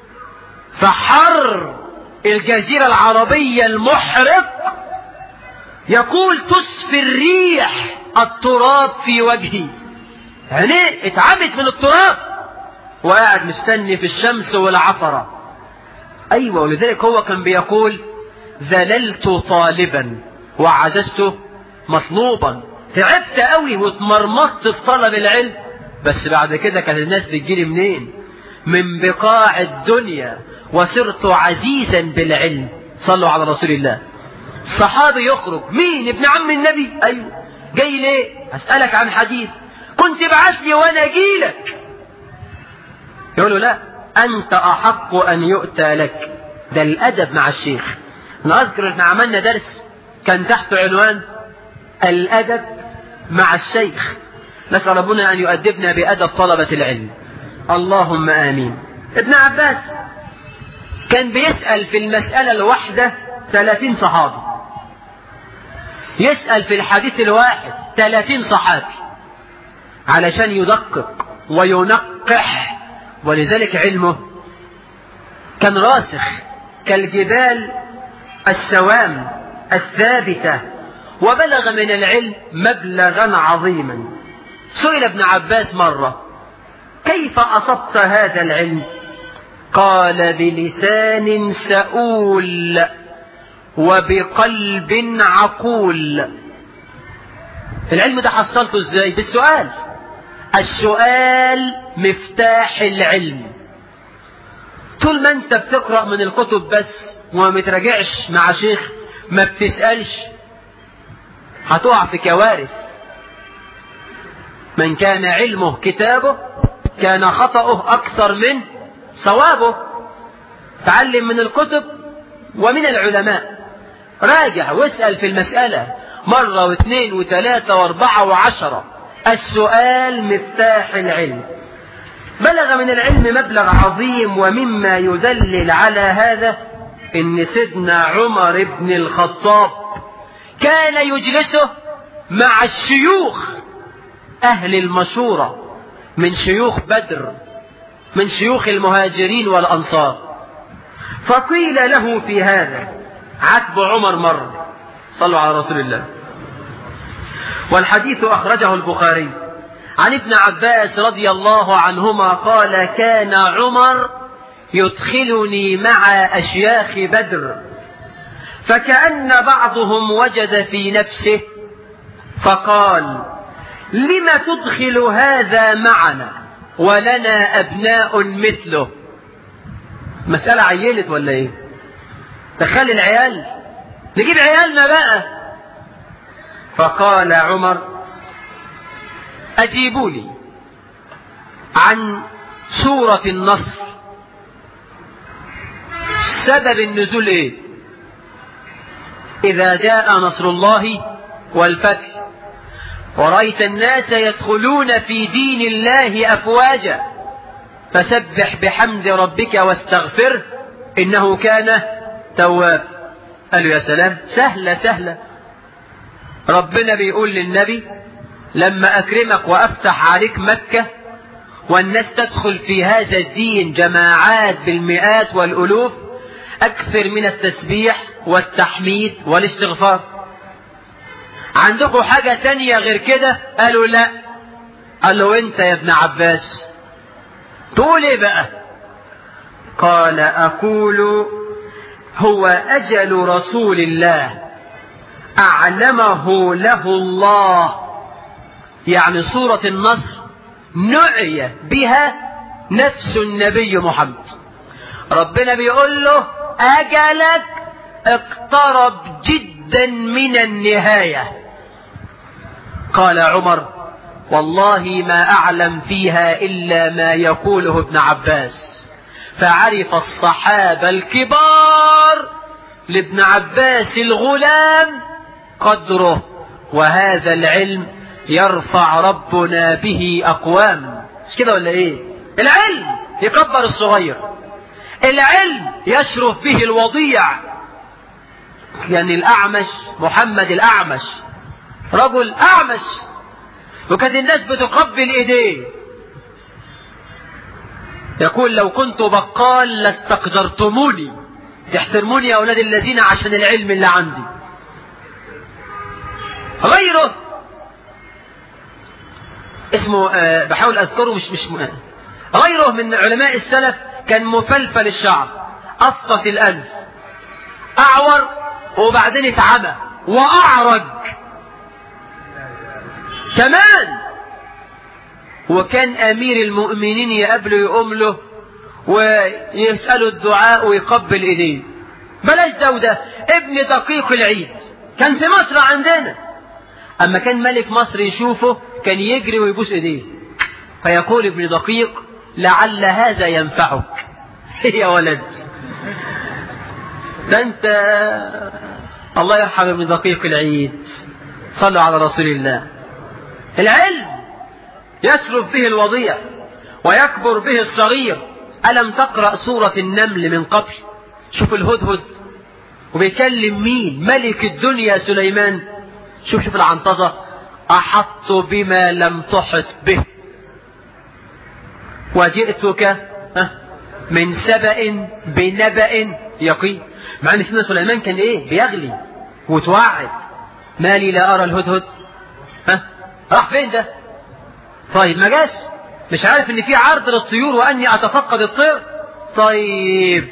فحر الجزيرة العربية المحرق، يقول تسفي الريح التراب في وجهي. عينيه اتعبت من التراب وقاعد مستني في الشمس والعفرة. ايوه، ولذلك هو كان بيقول ذللت طالبا وعجزت مطلوبا. تعبت قوي واتمرمطت في طلب العلم، بس بعد كده كانت الناس بتجيلي منين؟ من بقاع الدنيا، وصرت عزيزا بالعلم. صلوا على رسول الله. الصحابي يخرج، مين؟ ابن عم النبي. ايوه. جاي ليه؟ اسألك عن حديث، كنت ابعث لي وانا اجيلك. يقول له لا، انت احق ان يؤتى لك. ده الادب مع الشيخ. انا اذكر ان عملنا درس كان تحت عنوان الادب مع الشيخ. نسأل ربنا ان يؤدبنا بادب طلبة العلم. اللهم امين. ابن عباس كان بيسأل في المسألة الواحدة ثلاثين صحابي، يسأل في الحديث الواحد ثلاثين صحابي علشان يدقق وينقح. ولذلك علمه كان راسخ كالجبال السوام الثابتة، وبلغ من العلم مبلغا عظيما. سئل ابن عباس مرة كيف أصبت هذا العلم؟ قال بلسان سؤول وبقلب عقول. العلم ده حصلته ازاي؟ بالسؤال. السؤال مفتاح العلم. طول ما انت بتقرأ من الكتب بس وما بتراجعش مع شيخ، ما بتسألش، هتقع في كوارث. من كان علمه كتابه كان خطأه أكثر من صوابه. تعلم من الكتب ومن العلماء، راجع واسأل في المسألة مرة واثنين وثلاثة واربعة وعشرة. السؤال مفتاح العلم. بلغ من العلم مبلغ عظيم. ومما يدلل على هذا ان سيدنا عمر بن الخطاب كان يجلسه مع الشيوخ اهل المشورة، من شيوخ بدر، من شيوخ المهاجرين والانصار. فقيل له في هذا عتب عمر مر. صلوا على رسول الله. والحديث أخرجه البخاري عن ابن عباس رضي الله عنهما قال كان عمر يدخلني مع أشياخ بدر، فكأن بعضهم وجد في نفسه فقال لم تدخل هذا معنا ولنا أبناء مثله؟ مسألة عيلت ولا ايه؟ دخل العيال، نجيب عيالنا بقى. فقال عمر أجيبوني عن سورة النصر، سبب النزول ايه؟ إذا جاء نصر الله والفتح ورأيت الناس يدخلون في دين الله أفواجا فسبح بحمد ربك واستغفره إنه كان تواب. قالوا يا سلام، سهلة سهلة. ربنا بيقول للنبي لما أكرمك وأفتح عليك مكة والناس تدخل في هذا الدين جماعات بالمئات والألوف، أكثر من التسبيح والتحميد والاستغفار. عندكم حاجة تانية غير كده؟ قالوا لا. قال له انت يا ابن عباس تقول ايه بقى؟ قال أقول هو أجل رسول الله أعلمه له الله، يعني سورة النصر نعي بها نفس النبي محمد. ربنا بيقول له أجلك اقترب جدا من النهاية. قال عمر والله ما أعلم فيها إلا ما يقوله ابن عباس. فعرف الصحابة الكبار لابن عباس الغلام قدره، وهذا العلم يرفع ربنا به أقوام. مش كده ولا ايه؟ العلم يكبر الصغير، العلم يشرف به الوضيع. يعني الأعمش محمد الأعمش رجل أعمش، وكانت الناس بتقبل ايديه. يقول لو كنت بقال لاستقذرتموني، تحترموني يا أولاد الذين عشان العلم اللي عندي. غيره اسمه أه بحاول أذكره مش مش غيره من علماء السلف كان مفلفل الشعر، أفطس الأنف، أعور، وبعدين اتعمى وأعرج كمان. وكان أمير المؤمنين يقابله يقوم له ويسأله الدعاء ويقبل إيديه. بلاش ده وده. ابن دقيق العيد كان في مصر عندنا، أما كان ملك مصر يشوفه كان يجري ويبوس إيديه، فيقول ابن دقيق لعل هذا ينفعك. يا ولد ده أنت الله يرحم ابن دقيق العيد. صلوا على رسول الله. العلم يسرف به الوضيع ويكبر به الصغير. ألم تقرأ سورة النمل من قبل؟ شوف الهدهد وبيكلم مين؟ ملك الدنيا سليمان. شوف شوف العنطزة، أحط بما لم تحط به وجئتك من سبأ بنبأ يقين. مع ان سيدنا سليمان كان ايه؟ بيغلي وتوعد. مالي لا أرى الهدهد. ها راح فين ده؟ طيب ما جاش، مش عارف ان في عرض للطيور واني اتفقد الطير. طيب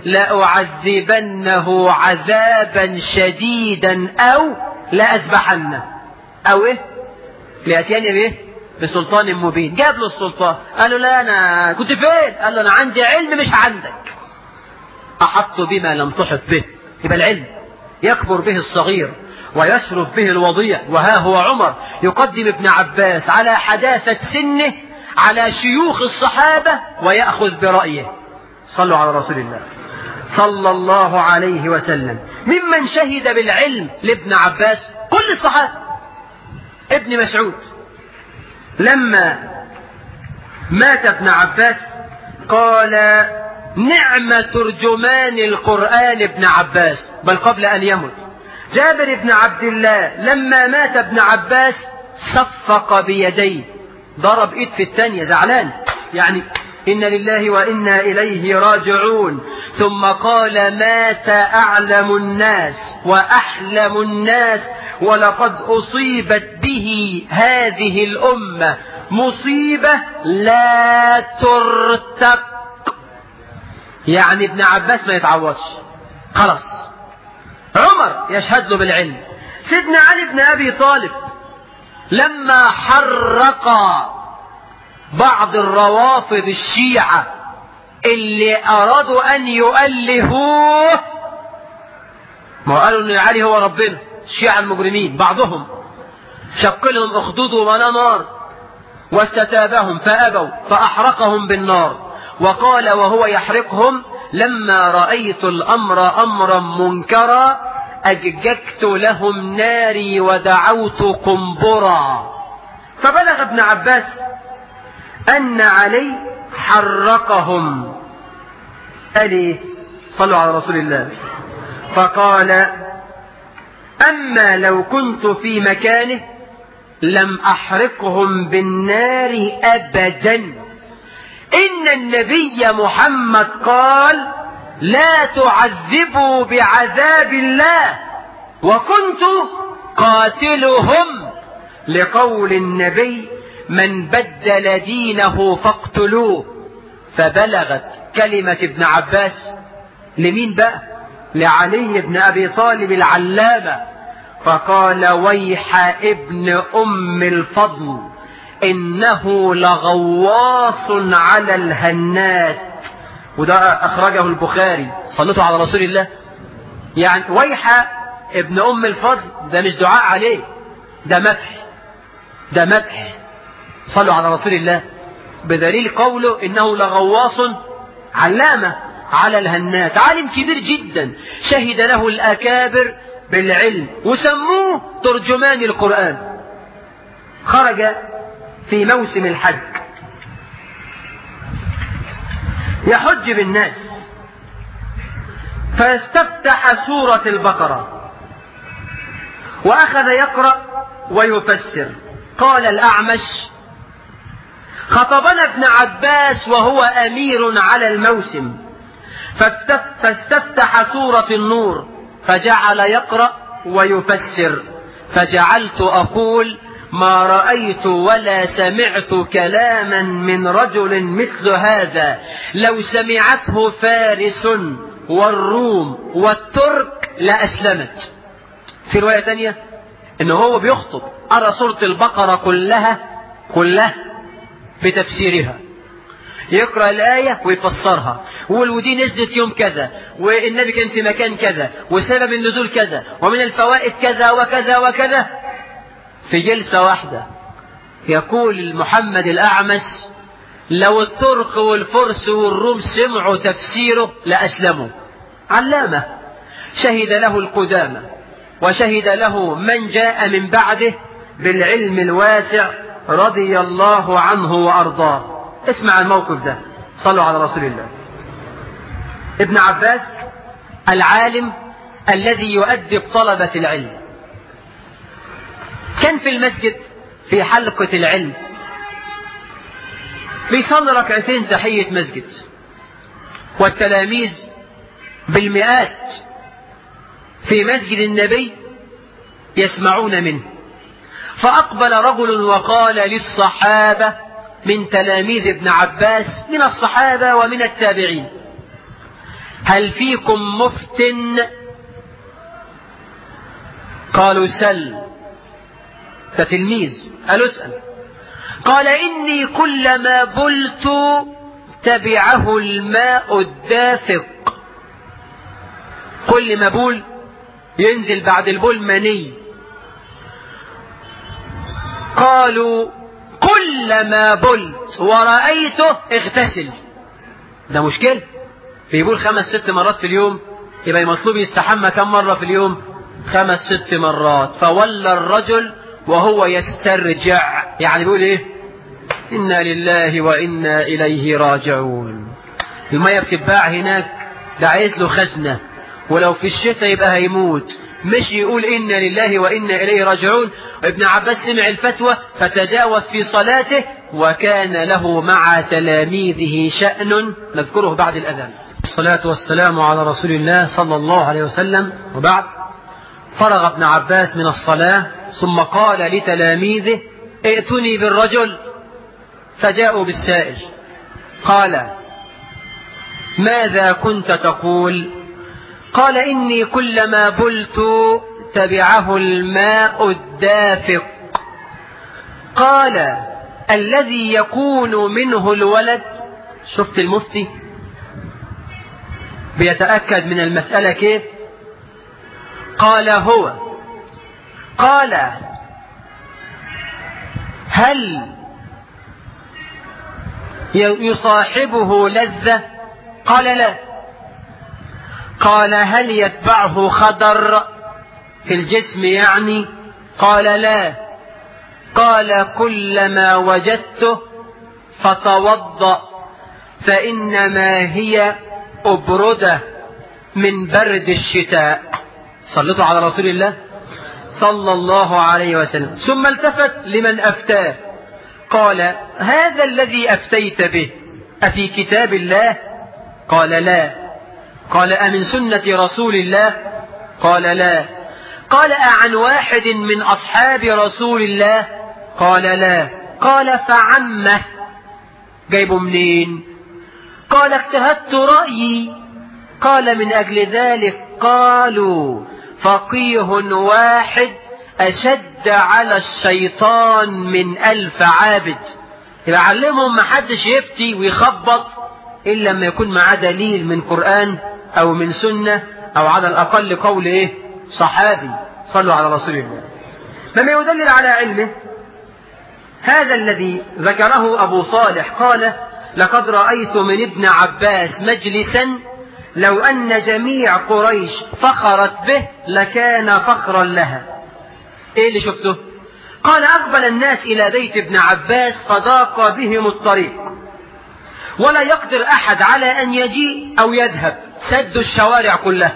لأعذبنه عذابا شديدا او لأذبحنه او ايه لأتياني بايه بسلطان مبين. جاب له السلطان، قال له لا انا كنت فين؟ قال له انا عندي علم مش عندك. احط بما لم تحط به. يبقى العلم يكبر به الصغير ويشرف به الوضيع. وها هو عمر يقدم ابن عباس على حداثة سنه على شيوخ الصحابة ويأخذ برأيه. صلوا على رسول الله صلى الله عليه وسلم. ممن شهد بالعلم لابن عباس كل الصحابة. ابن مسعود لما مات ابن عباس قال نعم ترجمان القرآن ابن عباس، بل قبل أن يمت. جابر بن عبد الله لما مات ابن عباس صفق بيديه، ضرب ايد في الثانية زعلان، يعني إن لله وإنا إليه راجعون. ثم قال مات أعلم الناس وأحلم الناس ولقد أصيبت به هذه الأمة مصيبة لا ترتق. يعني ابن عباس ما يتعوضش خلاص. عمر يشهد له بالعلم. سيدنا علي بن أبي طالب لما حرق بعض الروافض الشيعة اللي أرادوا أن يؤلهوه، ما قالوا أن علي هو ربنا، الشيعة المجرمين بعضهم شق لهم أخدود ولا نار واستتابهم فأبوا فأحرقهم بالنار. وقال وهو يحرقهم لما رأيت الأمر أمرا منكرا أججكت لهم ناري ودعوت قنبرا. فبلغ ابن عباس أن علي حرقهم. ألي صلوا على رسول الله. فقال أما لو كنت في مكانه لم أحرقهم بالنار أبدا إن النبي محمد قال لا تعذبوا بعذاب الله، وكنت قاتلهم لقول النبي من بدل دينه فاقتلوه. فبلغت كلمة ابن عباس لمين بقى؟ لعلي بن أبي طالب العلامة، فقال ويح ابن أم الفضل إنه لغواص على الهنات. وده أخرجه البخاري. صلوا على رسول الله. يعني ويح ابن أم الفضل ده مش دعاء عليه، ده مدح، ده مدح. صلوا على رسول الله. بدليل قوله إنه لغواص علامة على الهنات، عالم كبير جدا شهد له الأكابر بالعلم وسموه ترجمان القرآن. خرج في موسم الحج يحج بالناس، فاستفتح سورة البقرة وأخذ يقرأ ويفسر. قال الأعمش خطبنا ابن عباس وهو أمير على الموسم، فاستفتح سورة النور فجعل يقرأ ويفسر، فجعلت أقول ما رأيت ولا سمعت كلاما من رجل مثل هذا لو سمعته فارس والروم والترك لأسلمت. في رواية تانية إنه هو بيخطب أرى سورة البقرة كلها كلها بتفسيرها، يقرأ الآية ويفسرها، والودي نزلت يوم كذا، والنبي كان في مكان كذا، وسبب النزول كذا، ومن الفوائد كذا وكذا وكذا في جلسة واحدة. يقول محمد الأعمش لو الترك والفرس والروم سمعوا تفسيره لأسلموا. علامة شهد له القدامى وشهد له من جاء من بعده بالعلم الواسع رضي الله عنه وأرضاه. اسمع الموقف ده. صلوا على رسول الله. ابن عباس العالم الذي يؤدب طلبة العلم كان في المسجد في حلقة العلم بيصلي ركعتين تحية مسجد، والتلاميذ بالمئات في مسجد النبي يسمعون منه. فأقبل رجل وقال للصحابة من تلاميذ ابن عباس من الصحابة ومن التابعين هل فيكم مفت؟ قالوا سل. فتلميذ قال اسأل. قال إني كلما بلت تبعه الماء الدافق. كل ما بول ينزل بعد البول مني. قالوا كلما بلت ورأيته اغتسل. ده مشكلة، بيقول خمس ست مرات في اليوم، يبقى مطلوب يستحمى كم مرة في اليوم؟ خمس ست مرات. فولى الرجل وهو يسترجع، يعني بيقول ايه؟ إنا لله وإنا إليه راجعون. المية بتتباع هناك، ده عايز له خزنة، ولو في الشتاء يبقى هيموت، مش يقول إنا لله وإنا إليه راجعون. ابن عباس سمع الفتوى فتجاوز في صلاته، وكان له مع تلاميذه شأن نذكره بعد الأذان. الصلاة والسلام على رسول الله صلى الله عليه وسلم. وبعد، فرغ ابن عباس من الصلاة ثم قال لتلاميذه ائتني بالرجل، فجاءوا بالسائل. قال ماذا كنت تقول؟ قال إني كلما بلت تبعه الماء الدافق. قال الذي يكون منه الولد. شفت المفتي بيتأكد من المسألة كيف؟ قال هو. قال هل يصاحبه لذة؟ قال لا. قال هل يتبعه خدر في الجسم يعني؟ قال لا. قال كلما وجدته فتوضأ فإنما هي أبردة من برد الشتاء. صلوا على رسول الله صلى الله عليه وسلم. ثم التفت لمن أفتاه قال هذا الذي أفتيت به أفي كتاب الله؟ قال لا. قال أمن سنة رسول الله؟ قال لا. قال أعن واحد من أصحاب رسول الله؟ قال لا. قال فعمه، جايبه منين؟ قال اجتهدت رأيي. قال من أجل ذلك قالوا فقيه واحد أشد على الشيطان من ألف عابد. يبقى علمهم ما حدش يفتي ويخبط إلا لما يكون معاه دليل من قرآن أو من سنة أو على الأقل قول إيه؟ صحابي. صلوا على رسول الله. مما يدلل على علمه هذا الذي ذكره أبو صالح قال لقد رأيت من ابن عباس مجلسا لو أن جميع قريش فخرت به لكان فخرا لها. إيه اللي شفته؟ قال أقبل الناس إلى بيت ابن عباس فضاق بهم الطريق ولا يقدر أحد على أن يجيء أو يذهب، سدوا الشوارع كلها.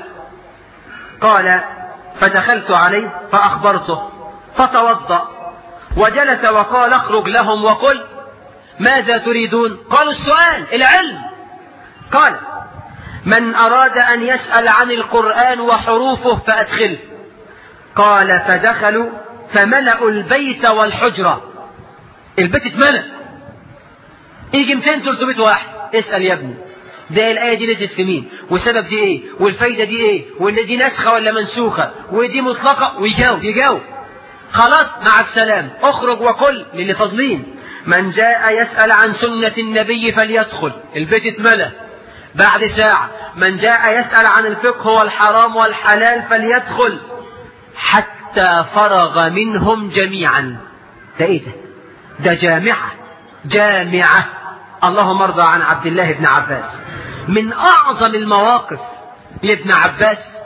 قال فدخلت عليه فأخبرته فتوضأ وجلس وقال اخرج لهم وقل ماذا تريدون؟ قالوا السؤال العلم. قال من أراد أن يسأل عن القرآن وحروفه فأدخله. قال فدخلوا فملأوا البيت والحجرة. البيت اتملأ، يجي مئتين ثلاثمائة واحد. اسأل يا ابني ده الآية دي نزلت في مين، والسبب دي ايه، والفايدة دي ايه، وان دي نسخة ولا منسوخة، ودي مطلقة، ويجاوب يجاوب. خلاص مع السلام، اخرج وقل للي فاضلين من جاء يسأل عن سنة النبي فليدخل. البيت اتملأ. بعد ساعة من جاء يسأل عن الفقه والحرام والحلال فليدخل، حتى فرغ منهم جميعا. ده ايه ده؟ ده جامعة جامعة. اللهم ارضى عن عبد الله بن عباس. من أعظم المواقف لابن عباس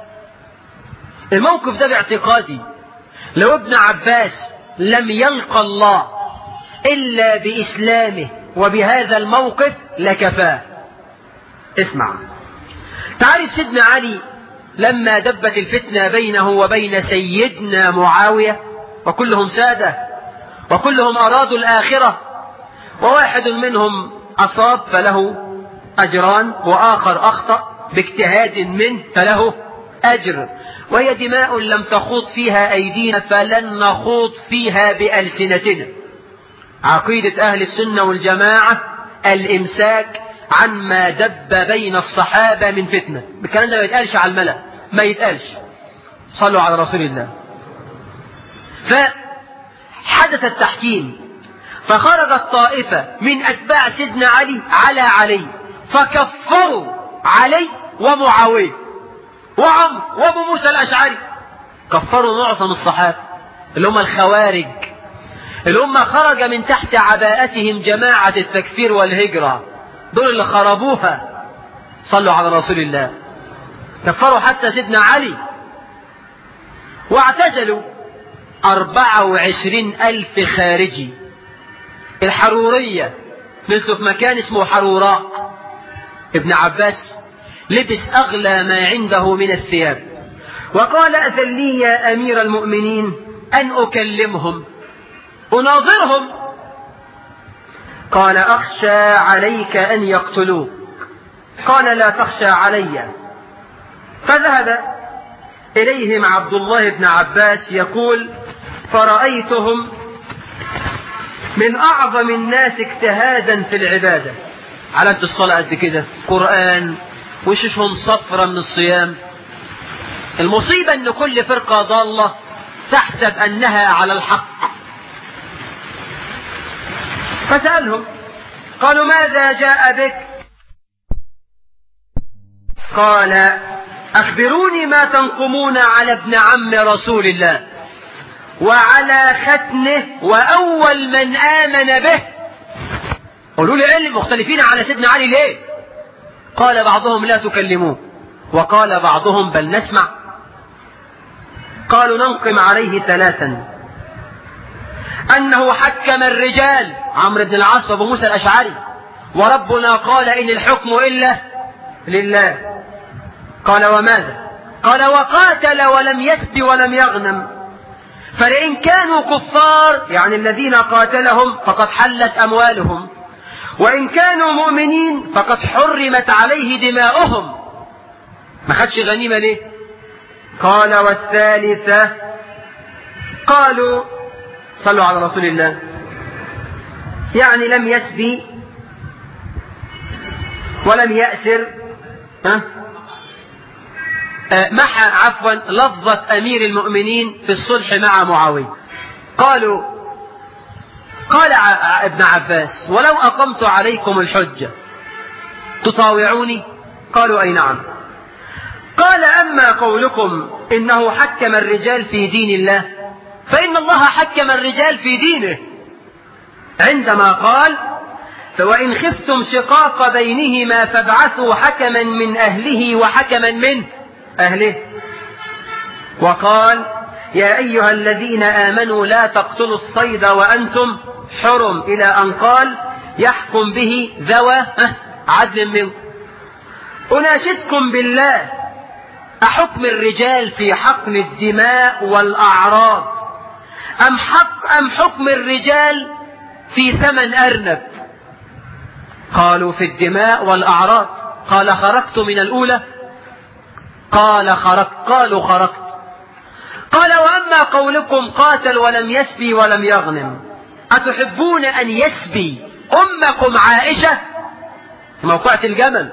الموقف ده باعتقادي لو ابن عباس لم يلقى الله إلا بإسلامه وبهذا الموقف لكفاه. اسمع، تعرف سيدنا علي لما دبت الفتنة بينه وبين سيدنا معاوية وكلهم سادة وكلهم أرادوا الآخرة، وواحد منهم أصاب فله أجران وآخر أخطأ باجتهاد منه فله أجر، وهي دماء لم تخوض فيها أيدينا فلن نخوض فيها بألسنتنا. عقيدة أهل السنة والجماعة الإمساك عما دب بين الصحابة من فتنة. الكلام ده ما يتقالش على الملأ، ما يتقالش. صلوا على رسول الله. فحدث التحكيم، فخرجت طائفة من أتباع سيدنا علي على علي فكفروا علي ومعاوية وعمر وابو موسى الأشعري. كفروا معظم الصحابة اللي هم الخوارج، اللي هم خرج من تحت عباءتهم جماعة التكفير والهجرة، دول اللي خربوها. صلوا على رسول الله. كفروا حتى سيدنا علي، واعتزلوا أربعة وعشرين ألف خارجي. الحرورية نزلوا في مكان اسمه حروراء. ابن عباس لبس أغلى ما عنده من الثياب وقال أذن لي يا أمير المؤمنين أن أكلمهم أناظرهم. قال أخشى عليك أن يقتلوك. قال لا تخشى علي. فذهب إليهم عبد الله بن عباس يقول فرأيتهم من أعظم الناس اجتهادا في العبادة. علامة الصلاة قد كده، قرآن، وششهم صفرة من الصيام. المصيبة أن كل فرقة ضالة تحسب أنها على الحق. فسألهم قالوا ماذا جاء بك؟ قال أخبروني ما تنقمون على ابن عم رسول الله وعلى ختنه وأول من آمن به. قولوا لي علم مختلفين على سيدنا علي ليه؟ قال بعضهم لا تكلموه، وقال بعضهم بل نسمع. قالوا ننقم عليه ثلاثا: أنه حكم الرجال، عمرو بن العاص وابو موسى الأشعري، وربنا قال إن الحكم إلا لله. قال وماذا؟ قال وقاتل ولم يسب ولم يغنم، فلئن كانوا كفار يعني الذين قاتلهم فقد حلت أموالهم، وإن كانوا مؤمنين فقد حرمت عليه دماؤهم. ما خدش غنيمة ليه؟ قال والثالثة قالوا صلوا على رسول الله، يعني لم يسبي ولم يأسر، ها؟ محى عفوا لفظة أمير المؤمنين في الصلح مع معاوية. قالوا قال ابن عباس ولو أقمت عليكم الحجة تطاوعوني؟ قالوا أي نعم. قال أما قولكم إنه حكم الرجال في دين الله فإن الله حكم الرجال في دينه عندما قال فوإن خفتم شقاق بينهما فابعثوا حكما من أهله وحكما من أهله. وقال يا أيها الذين آمنوا لا تقتلوا الصيد وأنتم حرم إلى أن قال يحكم به ذوى عدل منكم. أناشدكم بالله أحكم الرجال في حقن الدماء والأعراض أم, حق أم حكم الرجال في ثمن أرنب؟ قالوا في الدماء والأعراض. قال خرجت من الأولى؟ قال خرجت. قالوا خرجت. قال وأما قولكم قاتل ولم يسبي ولم يغنم أتحبون أن يسبي أمكم عائشة موقعة الجمل؟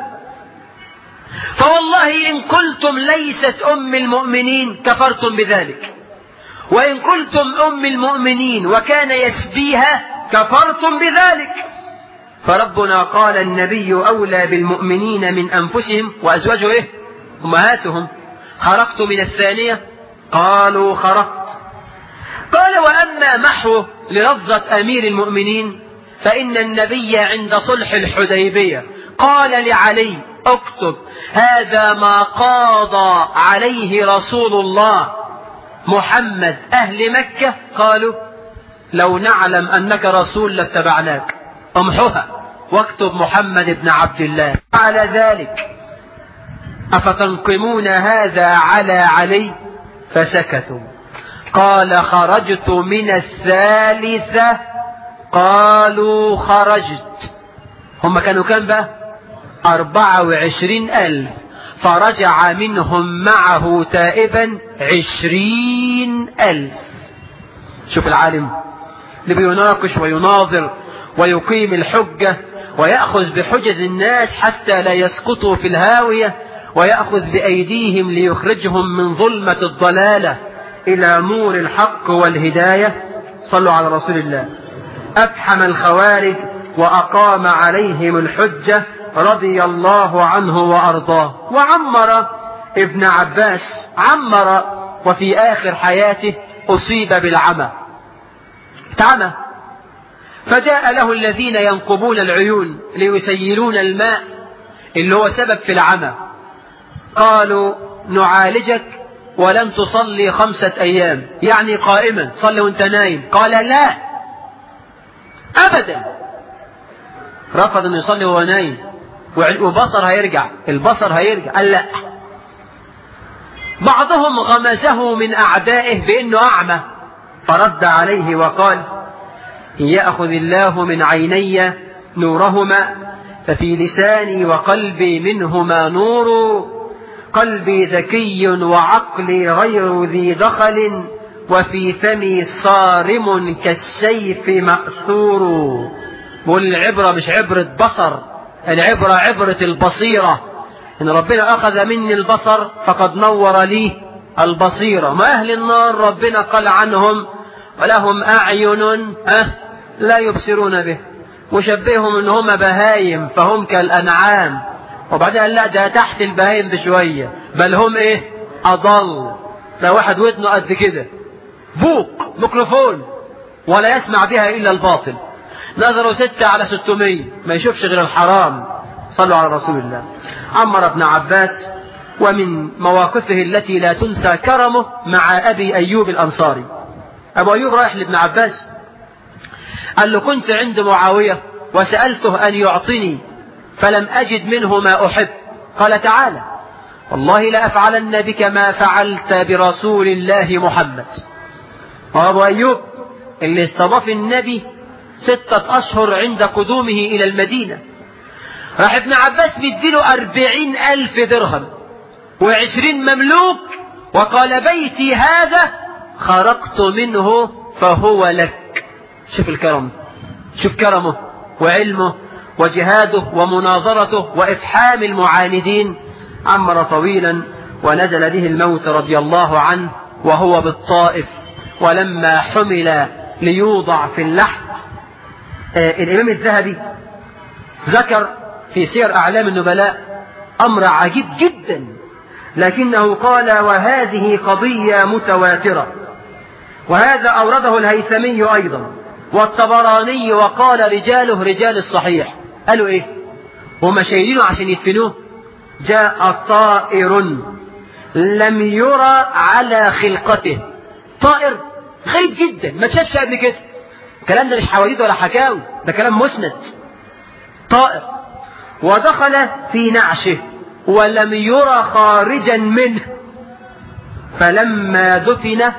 فوالله إن قلتم ليست أم المؤمنين كفرتم بذلك، وإن قلتم أم المؤمنين وكان يسبيها كفرتم بذلك. فربنا قال النبي أولى بالمؤمنين من أنفسهم وأزواجه إيه؟ أمهاتهم. خرجت من الثانية؟ قالوا خرجت. قال وأما محوه للفظة أمير المؤمنين فإن النبي عند صلح الحديبية قال لعلي اكتب هذا ما قاضى عليه رسول الله محمد أهل مكة. قالوا لو نعلم أنك رسول لاتبعناك. امحوها واكتب محمد بن عبد الله. على ذلك أفتنقمون هذا على علي؟ فسكتوا. قال خرجت من الثالثة؟ قالوا خرجت. هم كانوا كم بقى؟ أربعة وعشرين ألف، فرجع منهم معه تائبا عشرين ألف. شوف العالم اللي بيناقش ويناظر ويقيم الحجة ويأخذ بحجج الناس حتى لا يسقطوا في الهاوية، ويأخذ بأيديهم ليخرجهم من ظلمة الضلالة إلى نور الحق والهداية. صلوا على رسول الله. أفحم الخوارج وأقام عليهم الحجة رضي الله عنه وأرضاه. وعمر ابن عباس عمر وفي آخر حياته أصيب بالعمى، تعمى، فجاء له الذين ينقبون العيون ليسيلون الماء اللي هو سبب في العمى. قالوا نعالجك ولن تصلي خمسة أيام، يعني قائما صلي وانت نايم. قال لا أبدا، رفض أن يصلي وهو نايم، وبصر هيرجع، البصر هيرجع. قال لا. بعضهم غمزه من أعدائه بأنه أعمى، فرد عليه وقال يأخذ الله من عيني نورهما ففي لساني وقلبي منهما نور، قلبي ذكي وعقلي غير ذي دخل، وفي فمي صارم كالسيف مأثور. والعبرة مش عبرة بصر، العبرة عبرة البصيرة. إن ربنا أخذ مني البصر فقد نور لي البصيرة. ما أهل النار ربنا قال عنهم ولهم أعين أه لا يبصرون به، وشبههم إن هم بهايم فهم كالأنعام. وبعدين قال لا ده تحت البهايم بشوية، بل هم إيه أضل. ده واحد ودنه قد كده، بوق ميكروفون ولا يسمع بها إلا الباطل. نظروا ستة على ستمية ما يشوفش غير الحرام. صلوا على رسول الله. عمر بن عباس ومن مواقفه التي لا تنسى كرمه مع أبي أيوب الأنصاري. أبو أيوب رايح لابن عباس قال له كنت عند معاوية وسألته أن يعطني فلم أجد منه ما أحب. قال تعالى والله لأفعلن بك ما فعلت برسول الله محمد. وأبو أيوب اللي استضاف النبي ستة أشهر عند قدومه إلى المدينة. راح ابن عباس بيديله أربعين ألف درهم وعشرين مملوك، وقال بيتي هذا خرقت منه فهو لك. شوف الكرم، شوف كرمه وعلمه وجهاده ومناظرته وإفحام المعاندين. عمر طويلا ونزل به الموت رضي الله عنه وهو بالطائف، ولما حمل ليوضع في اللحد آه الإمام الذهبي ذكر في سير أعلام النبلاء أمر عجيب جدا، لكنه قال وهذه قضية متواترة، وهذا أورده الهيثمي أيضا والطبراني، وقال رجاله رجال الصحيح. قالوا إيه؟ هم شايلينه عشان يدفنوه. جاء طائر لم يرى على خلقته، طائر غريب جدا ما تشافش قبل كده. الكلام ده مش حواديت ولا حكاوي، ده كلام مسند. طائر ودخل في نعشه ولم يرى خارجا منه، فلما دفن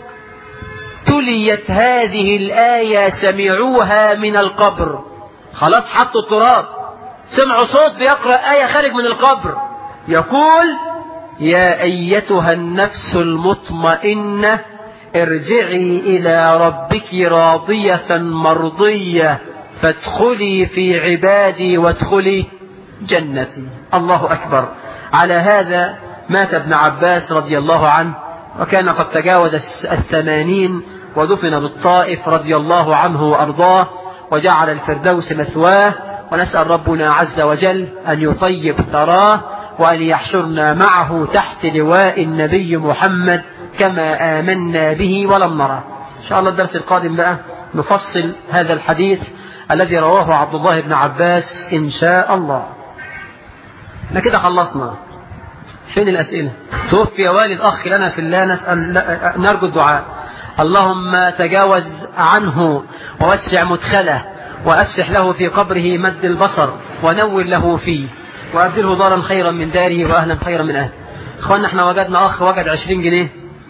تليت هذه الآية سمعوها من القبر. خلاص حطوا التراب، سمعوا صوت بيقرأ آية خارج من القبر يقول يا أيتها النفس المطمئنة ارجعي إلى ربك راضية مرضية فادخلي في عبادي وادخلي جنتي. الله أكبر. على هذا مات ابن عباس رضي الله عنه، وكان قد تجاوز الثمانين، ودفن بالطائف رضي الله عنه وأرضاه، وجعل الفردوس مثواه. ونسأل ربنا عز وجل أن يطيب ثراه، وأن يحشرنا معه تحت لواء النبي محمد كما آمنا به ولم نره. إن شاء الله الدرس القادم بقى نفصل هذا الحديث الذي رواه عبد الله بن عباس إن شاء الله. احنا كده خلصنا. فين الأسئلة؟ توفي والد أخ لنا في الله، نسأل نرجو الدعاء. اللهم تجاوز عنه ووسع مدخله، وأفسح له في قبره مد البصر، ونور له فيه، وأبدله دارا خيرا من داره وأهلا خيرا من أهله. إخواننا احنا وجدنا أخ وجد عشرين جنيه.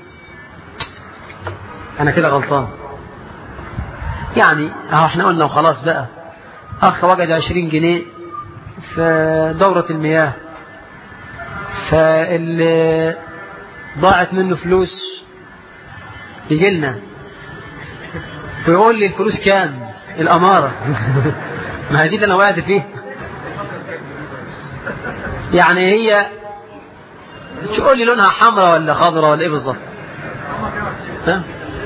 أنا كده غلطان يعني؟ اهو احنا قلنا وخلاص بقى. أخ وجد عشرين جنيه في دورة المياه، فاللي ضاعت منه فلوس يجي لنا ويقول لي الفلوس كام؟ الأمارة. ما هي دي اللي أنا وقعت فيه. يعني هي تقول لي لونها حمراء ولا خضراء ولا إيه بالظبط؟ ها؟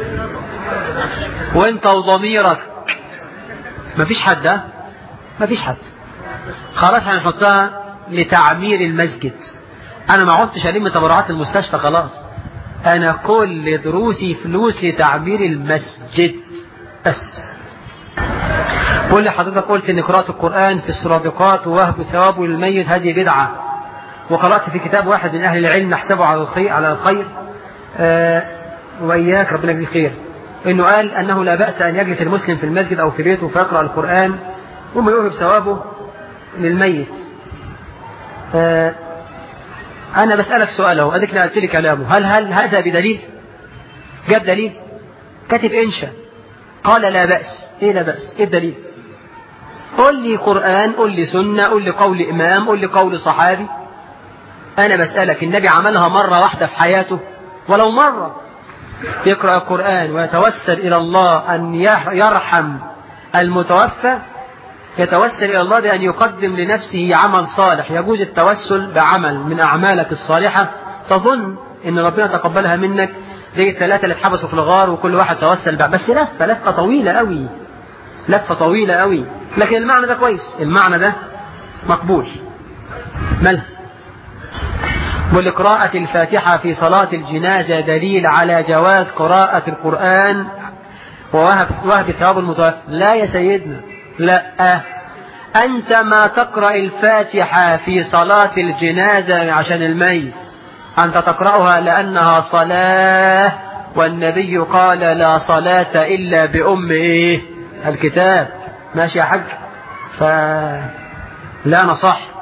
وأنت وضميرك مفيش حد، ها؟ مفيش حد. خلاص هنحطها لتعمير المسجد. أنا ما عدتش ألم تبرعات المستشفى خلاص. أنا كل دروسي فلوس لتعمير المسجد بس. قول لحضرتك قلت ان قراءة القرآن في الصرادقات ووهب ثوابه للميت هذه بدعة، وقرأت في كتاب واحد من أهل العلم نحسبه على الخير على الخير آه وإياك ربنا يجزيه خير، إنه قال أنه لا بأس أن يجلس المسلم في المسجد أو في بيته فيقرأ القرآن وما يوهب ثوابه للميت. آه أنا بسألك سؤال أهو، أديك نقلت لي كلامه، هل هل هذا بدليل؟ جاب دليل؟ كاتب إنشاء قال لا بأس. إيه لا بأس؟ إيه الدليل؟ قل لي قرآن، قل لي سنة، قل لي قول إمام، قل لي قول صحابي. أنا بسألك النبي عملها مرة واحدة في حياته؟ ولو مرة. يقرأ القرآن ويتوسل إلى الله أن يرحم المتوفى، يتوسل إلى الله بأن يقدم لنفسه عمل صالح. يجوز التوسل بعمل من أعمالك الصالحة تظن أن ربنا تقبلها منك، زي الثلاثة اللي اتحبسوا في الغار وكل واحد توسل بقى، بس لفة لفة طويلة قوي، لفة طويلة قوي، لكن المعنى ده كويس، المعنى ده مقبول. ماله؟ ولقراءة الفاتحة في صلاة الجنازة دليل على جواز قراءة القرآن ووهب وهب ثواب المتوفى؟ لا يا سيدنا، لا. أنت ما تقرأ الفاتحة في صلاة الجنازة عشان الميت، أنت تقرأها لأنها صلاة، والنبي قال لا صلاة إلا بأم إيه؟ الكتاب. ماشي يا حاج؟ فلا نصح